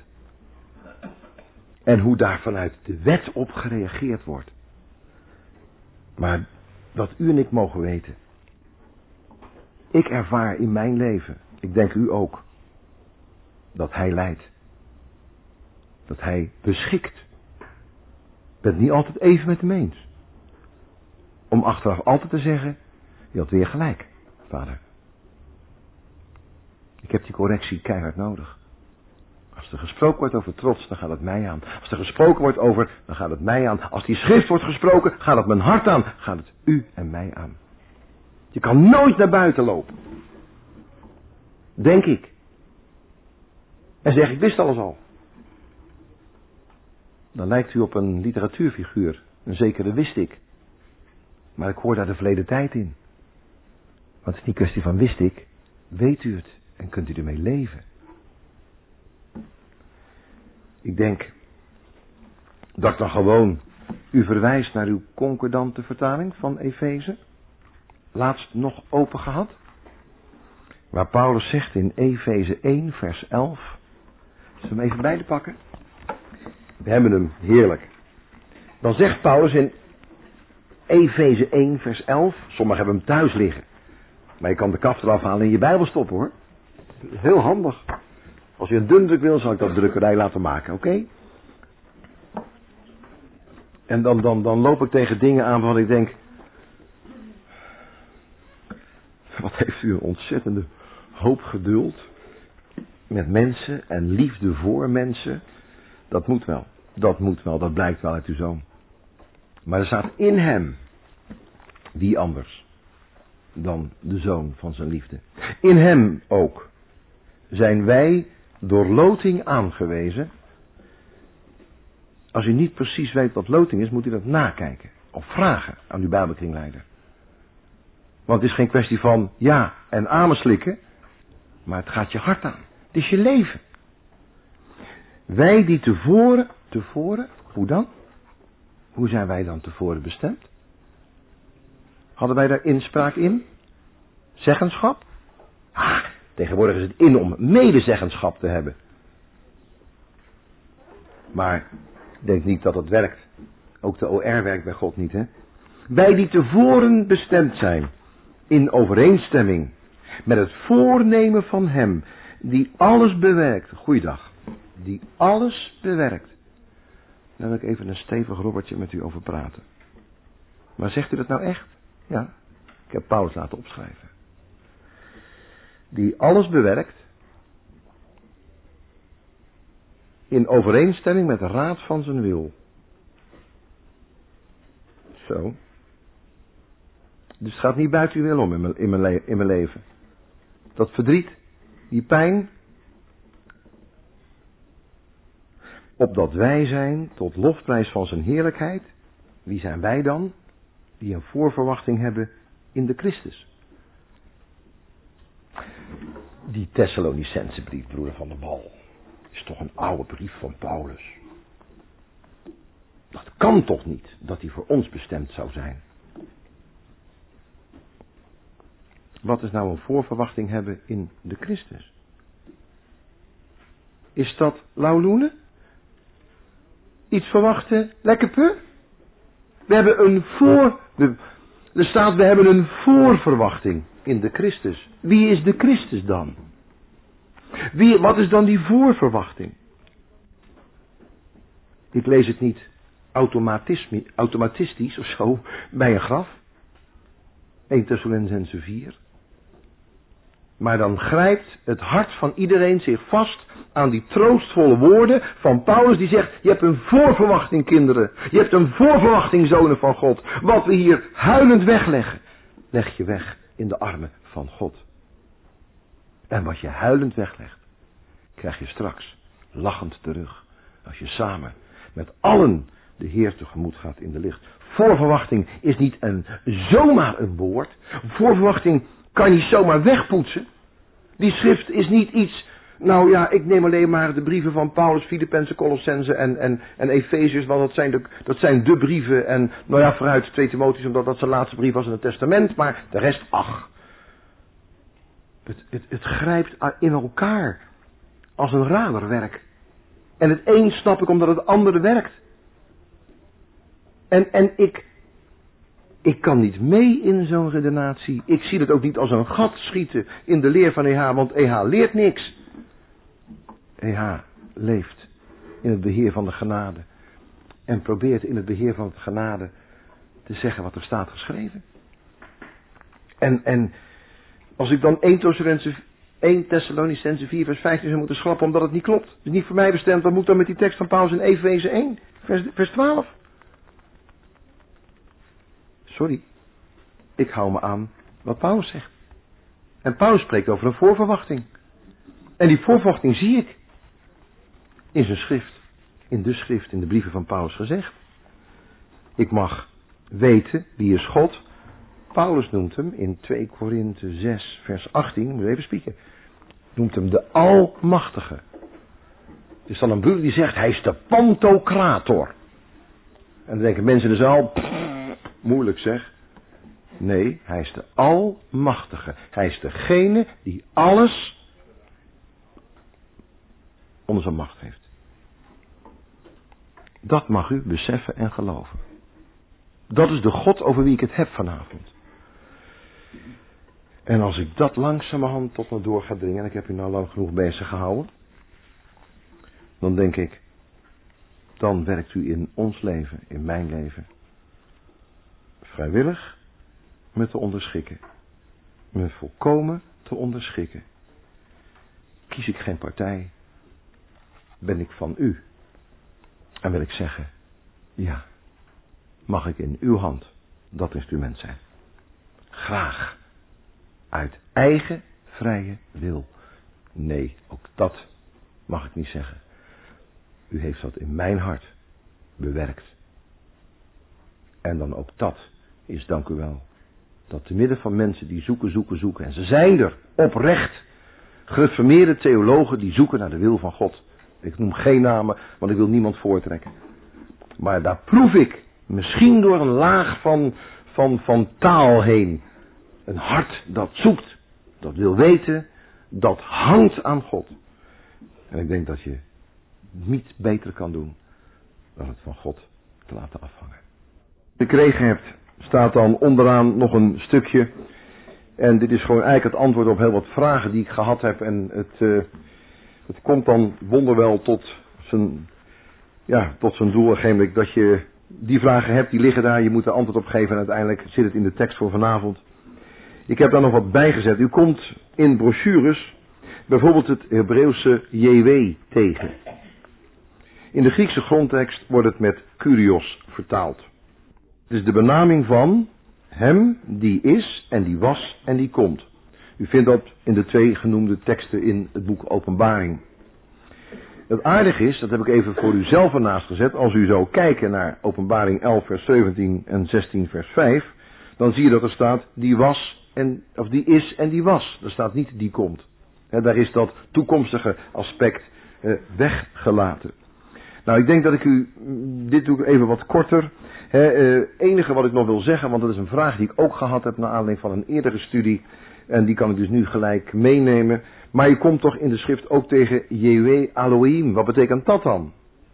en hoe daar vanuit de wet op gereageerd wordt. Maar wat u en ik mogen weten, ik ervaar in mijn leven, ik denk u ook, dat hij leidt. Dat hij beschikt. Ik ben het niet altijd even met hem eens. Om achteraf altijd te zeggen, je had weer gelijk, vader. Ik heb die correctie keihard nodig. Als er gesproken wordt over trots, dan gaat het mij aan. Als er gesproken wordt over, dan gaat het mij aan. Als die schrift wordt gesproken, gaat het mijn hart aan. Gaat het u en mij aan. Je kan nooit naar buiten lopen. Denk ik. En zeg, ik wist alles al. Dan lijkt u op een literatuurfiguur. Een zekere wist ik. Maar ik hoor daar de verleden tijd in. Want het is niet kwestie van wist ik. Weet u het en kunt u ermee leven. Ik denk dat ik dan gewoon u verwijs naar uw concordante vertaling van Efeze. Laatst nog open gehad. Waar Paulus zegt in Efeze één vers elf. Zullen we hem even bij te pakken? We hebben hem, heerlijk. Dan zegt Paulus in Efeze één vers elf. Sommigen hebben hem thuis liggen. Maar je kan de kaft eraf halen en in je Bijbel stoppen hoor. Heel handig. Als je een dundruk wil, zal ik dat drukkerij laten maken, oké? Okay? En dan, dan, dan loop ik tegen dingen aan waarvan ik denk... Wat heeft u een ontzettende hoop geduld met mensen en liefde voor mensen. Dat moet wel, dat moet wel, dat blijkt wel uit uw zoon. Maar er staat in hem, wie anders dan de zoon van zijn liefde. In hem ook zijn wij door loting aangewezen. Als u niet precies weet wat loting is, moet u dat nakijken. Of vragen aan uw Bijbelkringleider. Want het is geen kwestie van ja en amen slikken. Maar het gaat je hart aan. Het is je leven. Wij die tevoren, tevoren, hoe dan? Hoe zijn wij dan tevoren bestemd? Hadden wij daar inspraak in? Zeggenschap? Ah, tegenwoordig is het in om medezeggenschap te hebben. Maar ik denk niet dat het werkt. Ook de O R werkt bij God niet, hè? Wij die tevoren bestemd zijn, in overeenstemming met het voornemen van hem, die alles bewerkt. Goeiedag. Die alles bewerkt. Daar wil ik even een stevig robbertje met u over praten. Maar zegt u dat nou echt? Ja, ik heb Paulus laten opschrijven. Die alles bewerkt, in overeenstemming met de raad van zijn wil. Zo. Dus het gaat niet buiten uw wil om in mijn, in mijn, le- in mijn leven. Dat verdriet, die pijn. Opdat wij zijn tot lofprijs van zijn heerlijkheid. Wie zijn wij dan? Die een voorverwachting hebben in de Christus. Die Thessalonicense brief, broeder van de Bal, is toch een oude brief van Paulus. Dat kan toch niet dat die voor ons bestemd zou zijn. Wat is nou een voorverwachting hebben in de Christus? Is dat lauwloenen? iets verwachten? Lekker pu? We hebben een voor... De, er staat, we hebben een voorverwachting in de Christus. Wie is de Christus dan? Wie, wat is dan die voorverwachting? Ik lees het niet automatistisch of zo bij een graf. Eerste Thessalonicenzen vier. Maar dan grijpt het hart van iedereen zich vast aan die troostvolle woorden van Paulus die zegt, je hebt een voorverwachting kinderen. Je hebt een voorverwachting zonen van God. Wat we hier huilend wegleggen, leg je weg in de armen van God. En wat je huilend weglegt, krijg je straks lachend terug. Als je samen met allen de Heer tegemoet gaat in de licht. Voorverwachting is niet een, zomaar een woord. Voorverwachting kan je niet zomaar wegpoetsen. Die schrift is niet iets... Nou ja, ik neem alleen maar de brieven van Paulus, Filippenzen, Colossenzen en, en, en Efeziërs. Want dat zijn, de, dat zijn de brieven. En nou ja, vooruit twee Timotheüs, omdat dat zijn laatste brief was in het testament. Maar de rest, ach. Het, het, het grijpt in elkaar als een raderwerk. En het een snap ik omdat het andere werkt. En, en ik, ik kan niet mee in zo'n redenatie. Ik zie het ook niet als een gat schieten in de leer van E H, want E H leert niks. E H leeft in het beheer van de genade. En probeert in het beheer van de genade te zeggen wat er staat geschreven. En, en als ik dan eerste Thessalonicenzen vier vers vijftien zou moeten schrappen omdat het niet klopt. Het is niet voor mij bestemd. Wat moet dan met die tekst van Paulus in Efeze één vers, vers twaalf? Sorry. Ik hou me aan wat Paulus zegt. En Paulus spreekt over een voorverwachting. En die voorverwachting zie ik in zijn schrift. In de schrift, in de brieven van Paulus gezegd. Ik mag weten wie is God. Paulus noemt hem in twee Korinthe zes vers achttien, moet je even spieken. Noemt hem de Almachtige. Het is dan een broeder die zegt, hij is de Pantocrator. En dan denken mensen in de zaal, pff, moeilijk zeg. Nee, hij is de Almachtige. Hij is degene die alles onder zijn macht heeft. Dat mag u beseffen en geloven. Dat is de God over wie ik het heb vanavond. En als ik dat langzamerhand tot me door ga dringen, en ik heb u nou lang genoeg bezig gehouden, dan denk ik, dan werkt u in ons leven, in mijn leven, vrijwillig me te onderschikken. Me volkomen te onderschikken. Kies ik geen partij, ben ik van u. En wil ik zeggen, ja, mag ik in uw hand dat instrument zijn. Graag. Uit eigen vrije wil. Nee, ook dat mag ik niet zeggen. U heeft dat in mijn hart bewerkt. En dan ook dat is, dank u wel, dat te midden van mensen die zoeken, zoeken, zoeken. En ze zijn er oprecht. Gereformeerde theologen die zoeken naar de wil van God. Ik noem geen namen, want ik wil niemand voortrekken. Maar daar proef ik, misschien door een laag van, van, van taal heen, een hart dat zoekt, dat wil weten, dat hangt aan God. En ik denk dat je niet beter kan doen dan het van God te laten afhangen. Gekregen hebt, staat dan onderaan nog een stukje. En dit is gewoon eigenlijk het antwoord op heel wat vragen die ik gehad heb. En het, uh, het komt dan wonderwel tot zijn, ja, tot zijn doel. Op een gegeven moment dat je die vragen hebt, die liggen daar. Je moet er antwoord op geven en uiteindelijk zit het in de tekst voor vanavond. Ik heb daar nog wat bijgezet. U komt in brochures bijvoorbeeld het Hebreeuwse J W tegen. In de Griekse grondtekst wordt het met Kyrios vertaald. Het is de benaming van hem die is en die was en die komt. U vindt dat in de twee genoemde teksten in het boek Openbaring. Het aardige is, dat heb ik even voor u zelf ernaast gezet, als u zou kijken naar Openbaring elf vers zeventien en zestien vers vijf, dan zie je dat er staat die was en of die is en die was. Er staat niet die komt. He, daar is dat toekomstige aspect eh, weggelaten. Nou, ik denk dat ik u, dit doe ik even wat korter. Het uh, enige wat ik nog wil zeggen, want dat is een vraag die ik ook gehad heb naar aanleiding van een eerdere studie. En die kan ik dus nu gelijk meenemen. Maar je komt toch in de schrift ook tegen J W Elohim. Wat betekent dat dan?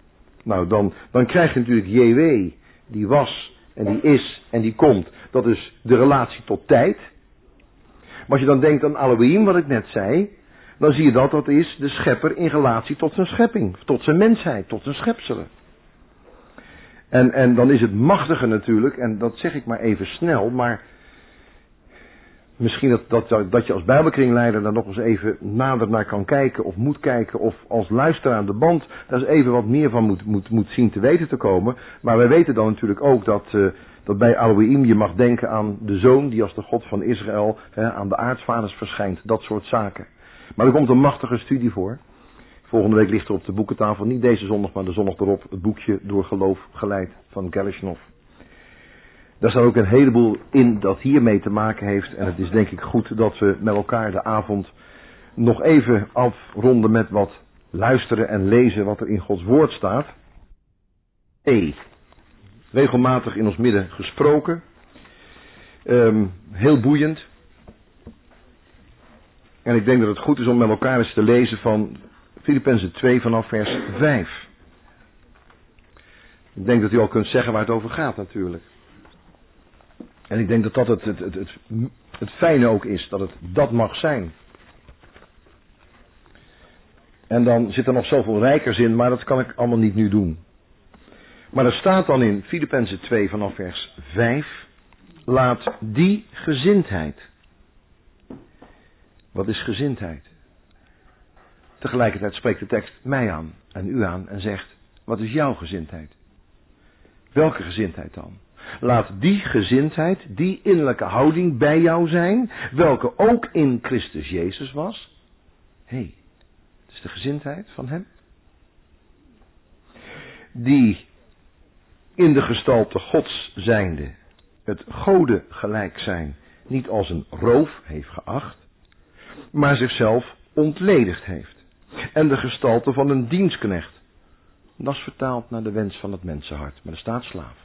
Nou, dan, dan krijg je natuurlijk J W, die was en die is en die komt. Dat is de relatie tot tijd. Maar als je dan denkt aan Elohim, wat ik net zei, dan zie je dat dat is de schepper in relatie tot zijn schepping, tot zijn mensheid, tot zijn schepselen. En, en dan is het machtige natuurlijk, en dat zeg ik maar even snel, maar misschien dat, dat, dat je als Bijbelkringleider daar nog eens even nader naar kan kijken of moet kijken, of als luisteraar aan de band daar eens even wat meer van moet, moet, moet zien te weten te komen. Maar wij weten dan natuurlijk ook dat, uh, dat bij Elohim je mag denken aan de zoon die als de God van Israël hè, aan de aartsvaders verschijnt, dat soort zaken. Maar er komt een machtige studie voor. Volgende week ligt er op de boekentafel, niet deze zondag, maar de zondag erop, het boekje Door Geloof Geleid van Geleshnov. Daar staat ook een heleboel in dat hiermee te maken heeft. En het is denk ik goed dat we met elkaar de avond nog even afronden met wat luisteren en lezen wat er in Gods woord staat. E. Regelmatig in ons midden gesproken. Um, heel boeiend. En ik denk dat het goed is om met elkaar eens te lezen van Filippenzen twee vanaf vers vijf. Ik denk dat u al kunt zeggen waar het over gaat natuurlijk. En ik denk dat dat het, het, het, het, het fijne ook is, dat het dat mag zijn. En dan zit er nog zoveel rijkers in, maar dat kan ik allemaal niet nu doen. Maar er staat dan in Filippenzen twee vanaf vers vijf, laat die gezindheid. Wat is gezindheid? Tegelijkertijd spreekt de tekst mij aan en u aan en zegt, wat is jouw gezindheid? Welke gezindheid dan? Laat die gezindheid, die innerlijke houding bij jou zijn, welke ook in Christus Jezus was. Hé, hey, het is de gezindheid van hem. Die in de gestalte Gods zijnde, het Gode gelijk zijn, niet als een roof heeft geacht, maar zichzelf ontledigd heeft. En de gestalte van een dienstknecht. Dat is vertaald naar de wens van het mensenhart, maar er staat slaaf.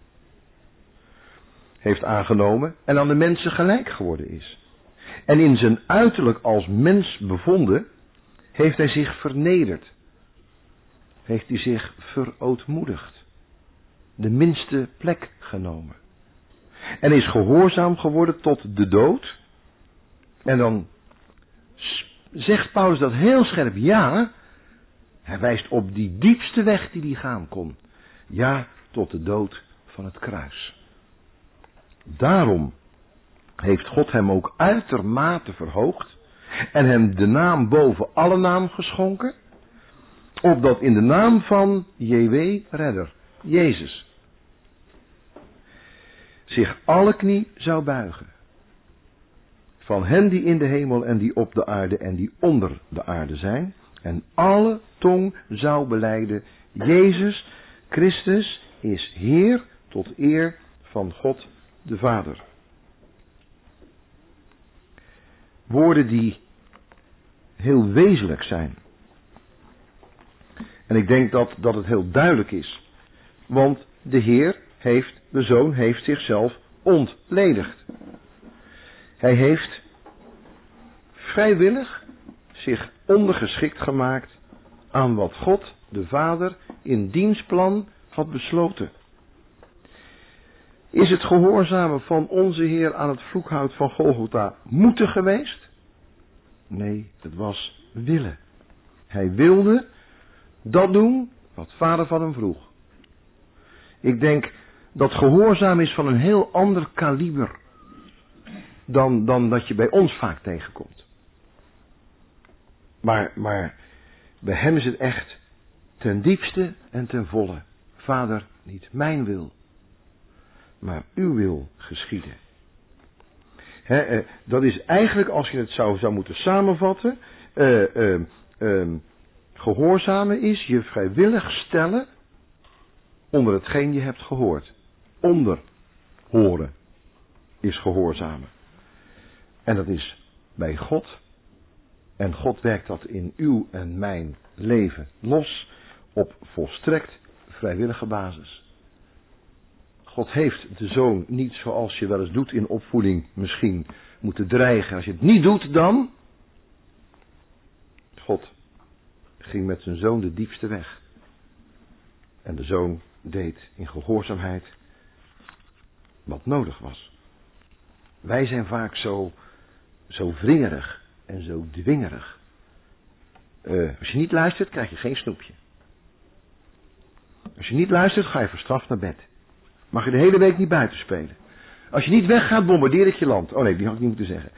Heeft aangenomen en aan de mensen gelijk geworden is. En in zijn uiterlijk als mens bevonden, heeft hij zich vernederd. Heeft hij zich verootmoedigd. De minste plek genomen. En is gehoorzaam geworden tot de dood. En dan zegt Paulus dat heel scherp, ja. Hij wijst op die diepste weg die hij gaan kon. Ja, tot de dood van het kruis. Daarom heeft God hem ook uitermate verhoogd en hem de naam boven alle naam geschonken, opdat in de naam van J W Redder, Jezus, zich alle knie zou buigen. Van hen die in de hemel en die op de aarde en die onder de aarde zijn, en alle tong zou belijden, Jezus Christus is Heer tot eer van God de Vader. Woorden die heel wezenlijk zijn. En ik denk dat, dat het heel duidelijk is. Want de Heer heeft, de Zoon heeft zichzelf ontledigd. Hij heeft vrijwillig zich ondergeschikt gemaakt aan wat God, de Vader, in diens plan had besloten. Is het gehoorzamen van onze Heer aan het vloekhout van Golgotha moeten geweest? Nee, het was willen. Hij wilde dat doen wat Vader van hem vroeg. Ik denk dat gehoorzaam is van een heel ander kaliber dan, dan dat je bij ons vaak tegenkomt. Maar, maar bij hem is het echt ten diepste en ten volle. Vader, niet mijn wil, maar uw wil geschieden. He, eh, dat is eigenlijk, als je het zou, zou moeten samenvatten, eh, eh, eh, gehoorzamen is je vrijwillig stellen onder hetgeen je hebt gehoord. Onder horen is gehoorzamen. En dat is bij God. En God werkt dat in uw en mijn leven los op volstrekt vrijwillige basis. God heeft de Zoon niet zoals je wel eens doet in opvoeding misschien moeten dreigen. Als je het niet doet dan. God ging met zijn Zoon de diepste weg. En de zoon deed in gehoorzaamheid wat nodig was. Wij zijn vaak zo, zo wringerig en zo dwingerig. Uh, als je niet luistert, krijg je geen snoepje. Als je niet luistert, ga je verstraft naar bed. Mag je de hele week niet buiten spelen. Als je niet weggaat, bombardeer ik je land. Oh nee, die had ik niet moeten zeggen.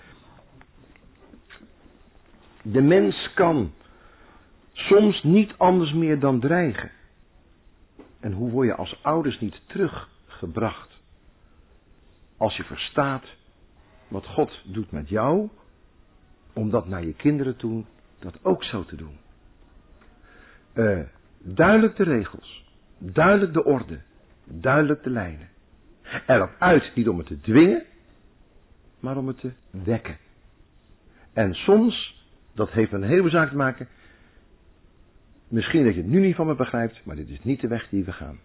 De mens kan soms niet anders meer dan dreigen. En hoe word je als ouders niet teruggebracht? Als je verstaat wat God doet met jou, om dat naar je kinderen toe, dat ook zo te doen. Uh, duidelijk de regels, duidelijk de orde, duidelijk de lijnen. Erop uit niet om het te dwingen, maar om het te wekken. En soms, dat heeft met een heleboel zaak te maken, misschien dat je het nu niet van me begrijpt, maar dit is niet de weg die we gaan.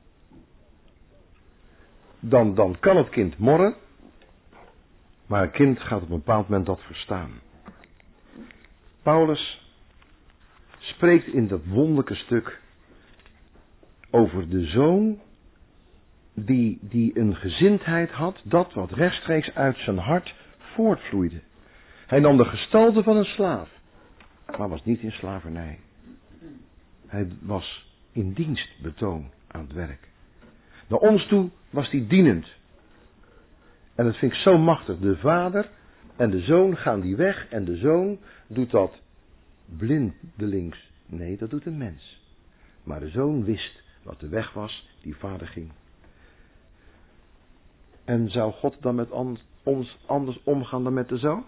Dan, dan kan het kind morren, maar een kind gaat op een bepaald moment dat verstaan. Paulus spreekt in dat wonderlijke stuk over de zoon die, die een gezindheid had, dat wat rechtstreeks uit zijn hart voortvloeide. Hij nam de gestalte van een slaaf, maar was niet in slavernij. Hij was in dienstbetoon aan het werk. Naar ons toe was hij dienend. En dat vind ik zo machtig. De vader en de zoon gaan die weg en de zoon doet dat blindelings. Nee, dat doet een mens. Maar de zoon wist wat de weg was die vader ging. En zou God dan met ons anders omgaan dan met de zoon?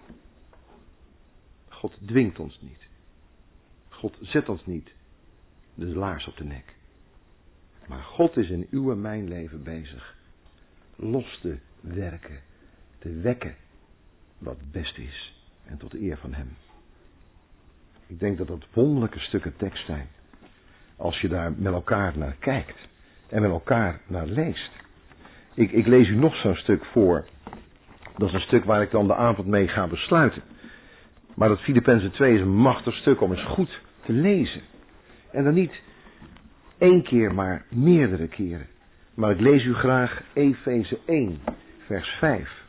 God dwingt ons niet. God zet ons niet de laars op de nek. Maar God is in uw en mijn leven bezig los te werken, te wekken wat het beste is en tot eer van hem. Ik denk dat dat wonderlijke stukken tekst zijn als je daar met elkaar naar kijkt en met elkaar naar leest. Ik, ik lees u nog zo'n stuk voor. Dat is een stuk waar ik dan de avond mee ga besluiten. Maar dat Filippenzen twee is een machtig stuk om eens goed te lezen. En dan niet één keer, maar meerdere keren. Maar ik lees u graag Efeze één, vers vijf.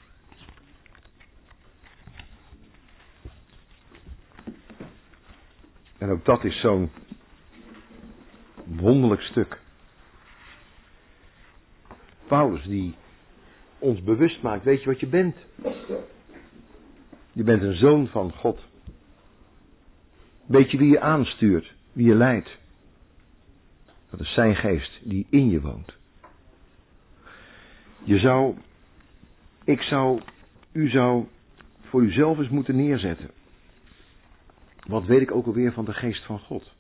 En ook dat is zo'n wonderlijk stuk. Paulus die ons bewust maakt, weet je wat je bent? Je bent een zoon van God. Weet je wie je aanstuurt, wie je leidt? Dat is zijn geest die in je woont. Je zou, ik zou, u zou voor uzelf eens moeten neerzetten. Wat weet ik ook alweer van de geest van God?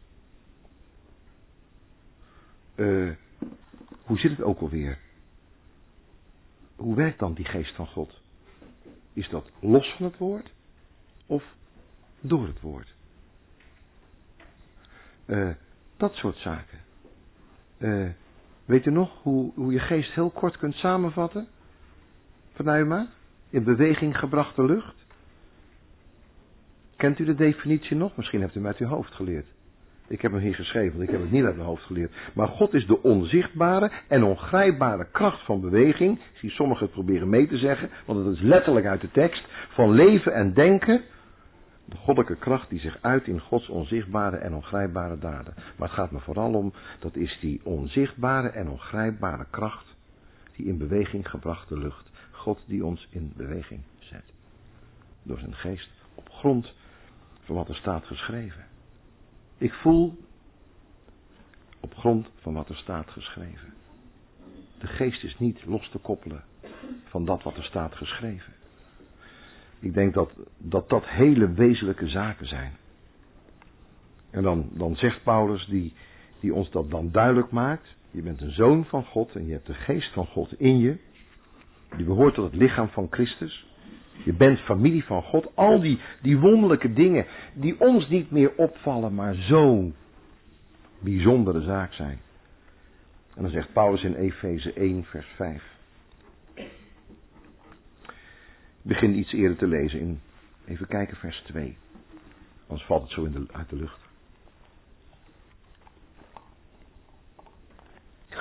Uh, hoe zit het ook alweer? Hoe werkt dan die geest van God? Is dat los van het woord of door het woord? Uh, dat soort zaken. Uh, weet u nog hoe, hoe je geest heel kort kunt samenvatten? Pneuma? In beweging gebrachte lucht? Kent u de definitie nog? Misschien hebt u hem uit uw hoofd geleerd. Ik heb hem hier geschreven, want ik heb het niet uit mijn hoofd geleerd. Maar God is de onzichtbare en ongrijpbare kracht van beweging. Ik zie sommigen het proberen mee te zeggen, want het is letterlijk uit de tekst. Van leven en denken. De goddelijke kracht die zich uit in Gods onzichtbare en ongrijpbare daden. Maar het gaat me vooral om, dat is die onzichtbare en ongrijpbare kracht. Die in beweging gebrachte lucht. God die ons in beweging zet. Door zijn geest op grond van wat er staat geschreven. Ik voel op grond van wat er staat geschreven. De geest is niet los te koppelen van dat wat er staat geschreven. Ik denk dat dat, dat hele wezenlijke zaken zijn. En dan, dan zegt Paulus, die, die ons dat dan duidelijk maakt. Je bent een zoon van God en je hebt de geest van God in je. Je behoort tot het lichaam van Christus. Je bent familie van God. Al die, die wonderlijke dingen die ons niet meer opvallen, maar zo'n bijzondere zaak zijn. En dan zegt Paulus in Efeze één vers vijf. Ik begin iets eerder te lezen in, even kijken, vers twee. Anders valt het zo in de, uit de lucht.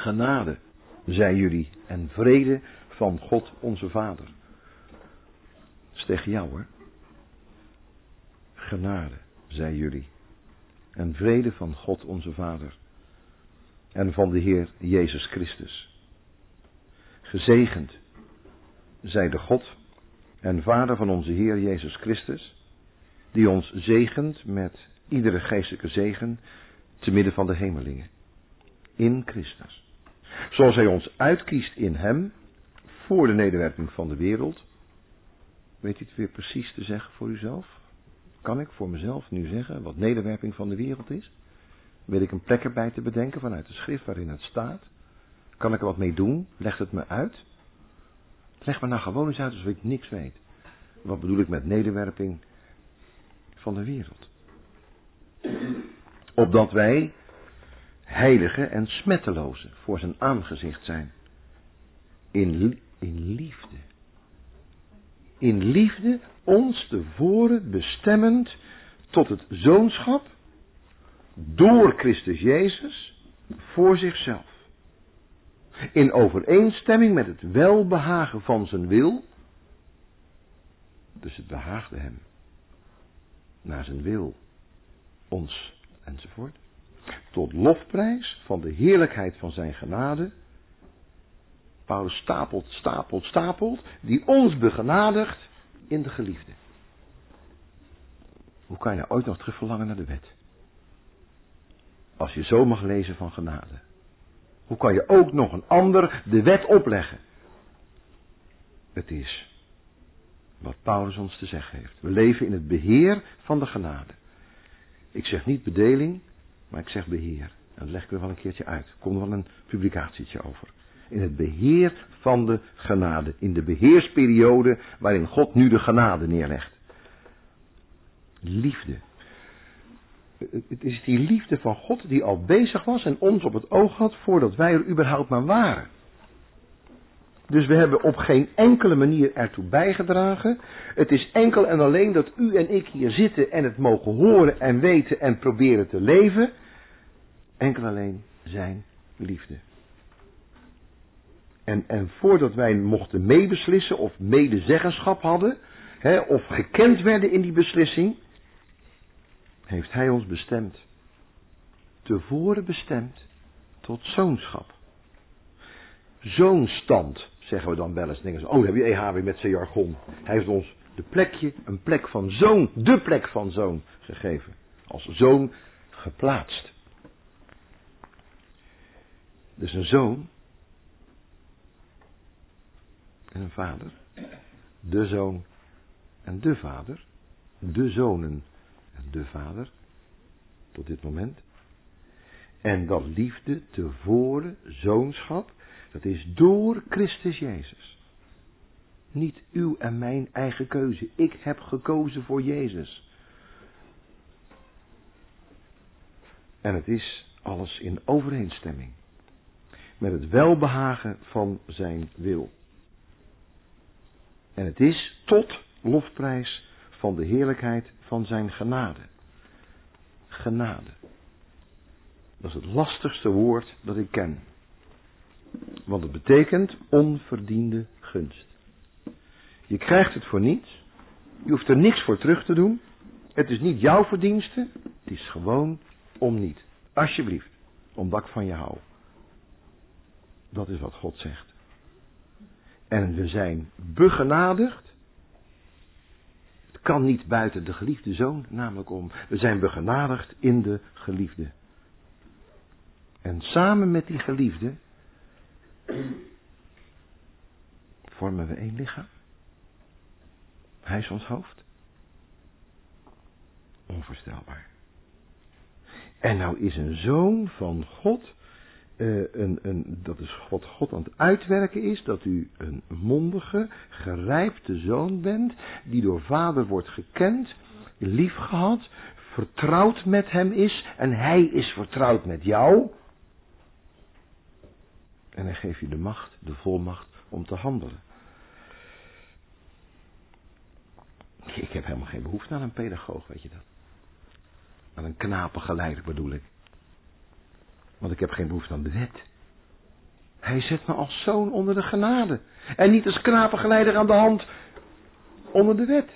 genade zij jullie en vrede van God onze Vader. Dat is tegen jou hoor. Genade zij jullie en vrede van God onze Vader en van de Heer Jezus Christus. Gezegend zij de God en Vader van onze Heer Jezus Christus, die ons zegent met iedere geestelijke zegen te midden van de hemelingen. In Christus. Zoals hij ons uitkiest in hem, voor de nederwerping van de wereld. Weet u het weer precies te zeggen voor uzelf? Kan ik voor mezelf nu zeggen wat nederwerping van de wereld is? Weet ik een plek erbij te bedenken vanuit de schrift waarin het staat? Kan ik er wat mee doen? Legt het me uit? Leg me nou gewoon eens uit alsof ik niks weet. Wat bedoel ik met nederwerping van de wereld? Opdat wij heilige en smetteloze voor zijn aangezicht zijn. In, in liefde. In liefde ons tevoren bestemmend tot het zoonschap door Christus Jezus voor zichzelf. In overeenstemming met het welbehagen van zijn wil. Dus het behaagde hem. Naar zijn wil. Ons enzovoort. Tot lofprijs van de heerlijkheid van zijn genade. Paulus stapelt, stapelt, stapelt. Die ons begenadigt in de geliefde. Hoe kan je nou ooit nog terug verlangen naar de wet? Als je zo mag lezen van genade. Hoe kan je ook nog een ander de wet opleggen? Het is wat Paulus ons te zeggen heeft. We leven in het beheer van de genade. Ik zeg niet bedeling, maar ik zeg beheer. En dat leg ik er wel een keertje uit. Er komt wel een publicatietje over. In het beheer van de genade. In de beheersperiode waarin God nu de genade neerlegt. Liefde. Het is die liefde van God die al bezig was en ons op het oog had voordat wij er überhaupt maar waren. Dus we hebben op geen enkele manier ertoe bijgedragen. Het is enkel en alleen dat u en ik hier zitten en het mogen horen en weten en proberen te leven. Enkel alleen zijn liefde. En, en voordat wij mochten meebeslissen of medezeggenschap hadden, hè, of gekend werden in die beslissing, heeft hij ons bestemd. Tevoren bestemd tot zoonschap. Zoonstand, zeggen we dan wel eens. Denken ze, oh, dan heb je E H weer met zijn jargon. Hij heeft ons de plekje, een plek van zoon, de plek van zoon gegeven. Als zoon geplaatst. Dus een zoon en een vader. De zoon en de vader. De zonen en de vader. Tot dit moment. En dat liefde tevoren, zoonschap, dat is door Christus Jezus. Niet uw en mijn eigen keuze. Ik heb gekozen voor Jezus. En het is alles in overeenstemming met het welbehagen van zijn wil. En het is tot lofprijs van de heerlijkheid van zijn genade. Genade. Dat is het lastigste woord dat ik ken. Want het betekent onverdiende gunst. Je krijgt het voor niets. Je hoeft er niks voor terug te doen. Het is niet jouw verdienste. Het is gewoon om niet. Alsjeblieft. Omdat ik van je hou. Dat is wat God zegt. En we zijn begenadigd. Het kan niet buiten de geliefde zoon namelijk om. We zijn begenadigd in de geliefde. En samen met die geliefde vormen we één lichaam. Hij is ons hoofd. Onvoorstelbaar. En nou is een zoon van God, uh, een, een, dat is wat God aan het uitwerken is, dat u een mondige, gerijpte zoon bent, die door vader wordt gekend, liefgehad, vertrouwd met hem is en hij is vertrouwd met jou. En hij geeft je de macht, de volmacht om te handelen. Ik heb helemaal geen behoefte aan een pedagoog, weet je dat. Aan een knapengeleider bedoel ik. Want ik heb geen behoefte aan de wet. Hij zet me als zoon onder de genade. En niet als knapengeleider aan de hand onder de wet.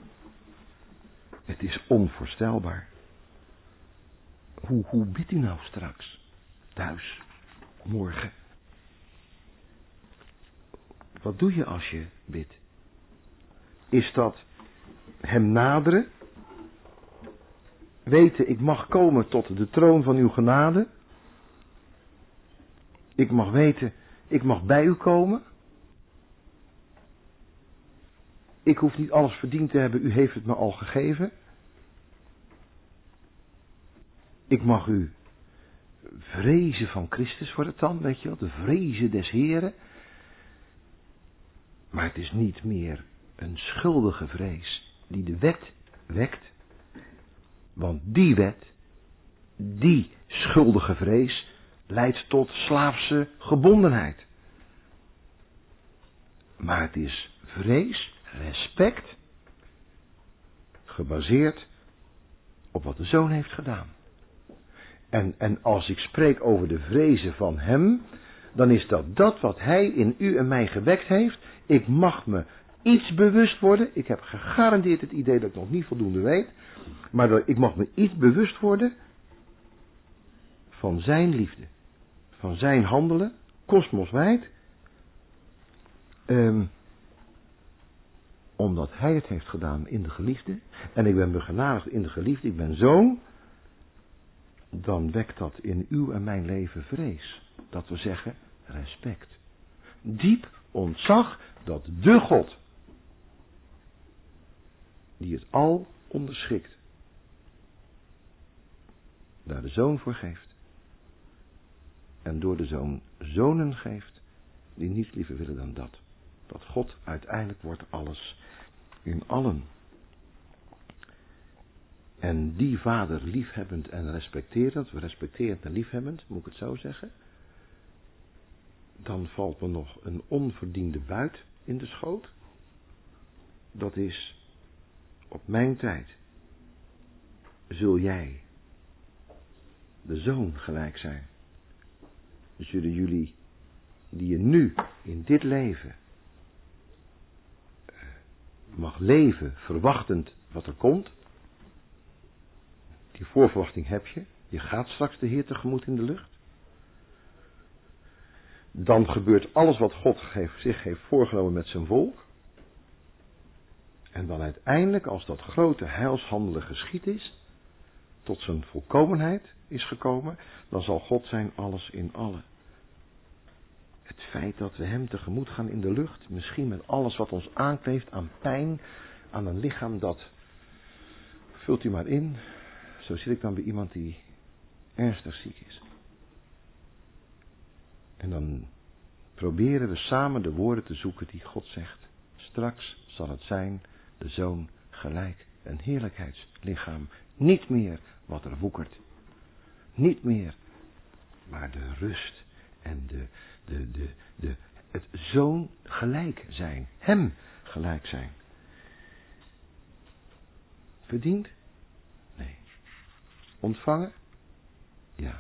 Het is onvoorstelbaar. Hoe, hoe bidt u nou straks? Thuis, morgen. Wat doe je als je bidt? Is dat hem naderen? Weten, ik mag komen tot de troon van uw genade? Ik mag weten, ik mag bij u komen? Ik hoef niet alles verdiend te hebben, u heeft het me al gegeven. Ik mag u vrezen van Christus voor het dan, weet je wel, de vrezen des Heren. Maar het is niet meer een schuldige vrees die de wet wekt. Want die wet, die schuldige vrees, leidt tot slaafse gebondenheid. Maar het is vrees, respect, gebaseerd op wat de Zoon heeft gedaan. En, en als ik spreek over de vrezen van hem, dan is dat dat wat hij in u en mij gewekt heeft. Ik mag me iets bewust worden. Ik heb gegarandeerd het idee dat ik nog niet voldoende weet. Maar dat ik mag me iets bewust worden van zijn liefde. Van zijn handelen, kosmoswijd. Um, omdat hij het heeft gedaan in de geliefde. En ik ben begenadigd in de geliefde. Ik ben zoon. Dan wekt dat in uw en mijn leven vrees. Dat we zeggen respect. Diep ontzag dat de God, die het al onderschikt, daar de Zoon voor geeft. En door de Zoon zonen geeft, die niets liever willen dan dat. Dat God uiteindelijk wordt alles in allen. En die vader liefhebbend en respecterend, respecterend en liefhebbend, moet ik het zo zeggen. Dan valt me nog een onverdiende buit in de schoot. Dat is, op mijn tijd zul jij de zoon gelijk zijn. Dus zullen jullie, die je nu in dit leven mag leven, verwachtend wat er komt. Die voorverwachting heb je. Je gaat straks de Heer tegemoet in de lucht. Dan gebeurt alles wat God zich heeft voorgenomen met zijn volk. En dan uiteindelijk, als dat grote heilshandelen geschied is, tot zijn volkomenheid is gekomen, dan zal God zijn alles in allen. Het feit dat we hem tegemoet gaan in de lucht, misschien met alles wat ons aankleeft aan pijn, aan een lichaam dat, vult u maar in, zo zit ik dan bij iemand die ernstig ziek is. En dan proberen we samen de woorden te zoeken die God zegt. Straks zal het zijn, de Zoon gelijk een heerlijkheidslichaam. Niet meer wat er woekert. Niet meer, maar de rust en de, de, de, de, het Zoon gelijk zijn. Hem gelijk zijn. Verdiend? Nee. Ontvangen? Ja.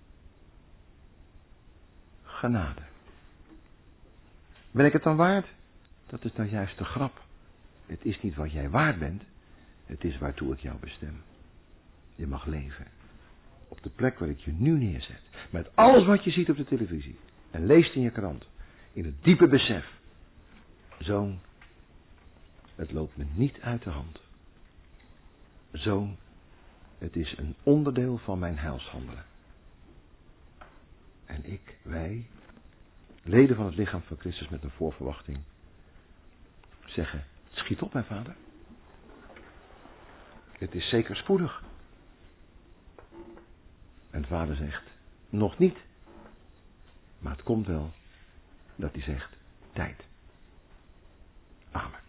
Genade. Ben ik het dan waard? Dat is nou juist de grap. Het is niet wat jij waard bent. Het is waartoe ik jou bestem. Je mag leven. Op de plek waar ik je nu neerzet. Met alles wat je ziet op de televisie. En leest in je krant. In het diepe besef. Zoon, het loopt me niet uit de hand. Zoon, het is een onderdeel van mijn heilshandelen. En ik, wij, leden van het lichaam van Christus met een voorverwachting, zeggen, schiet op mijn vader. Het is zeker spoedig. En de vader zegt, nog niet. Maar het komt wel dat hij zegt, tijd. Amen.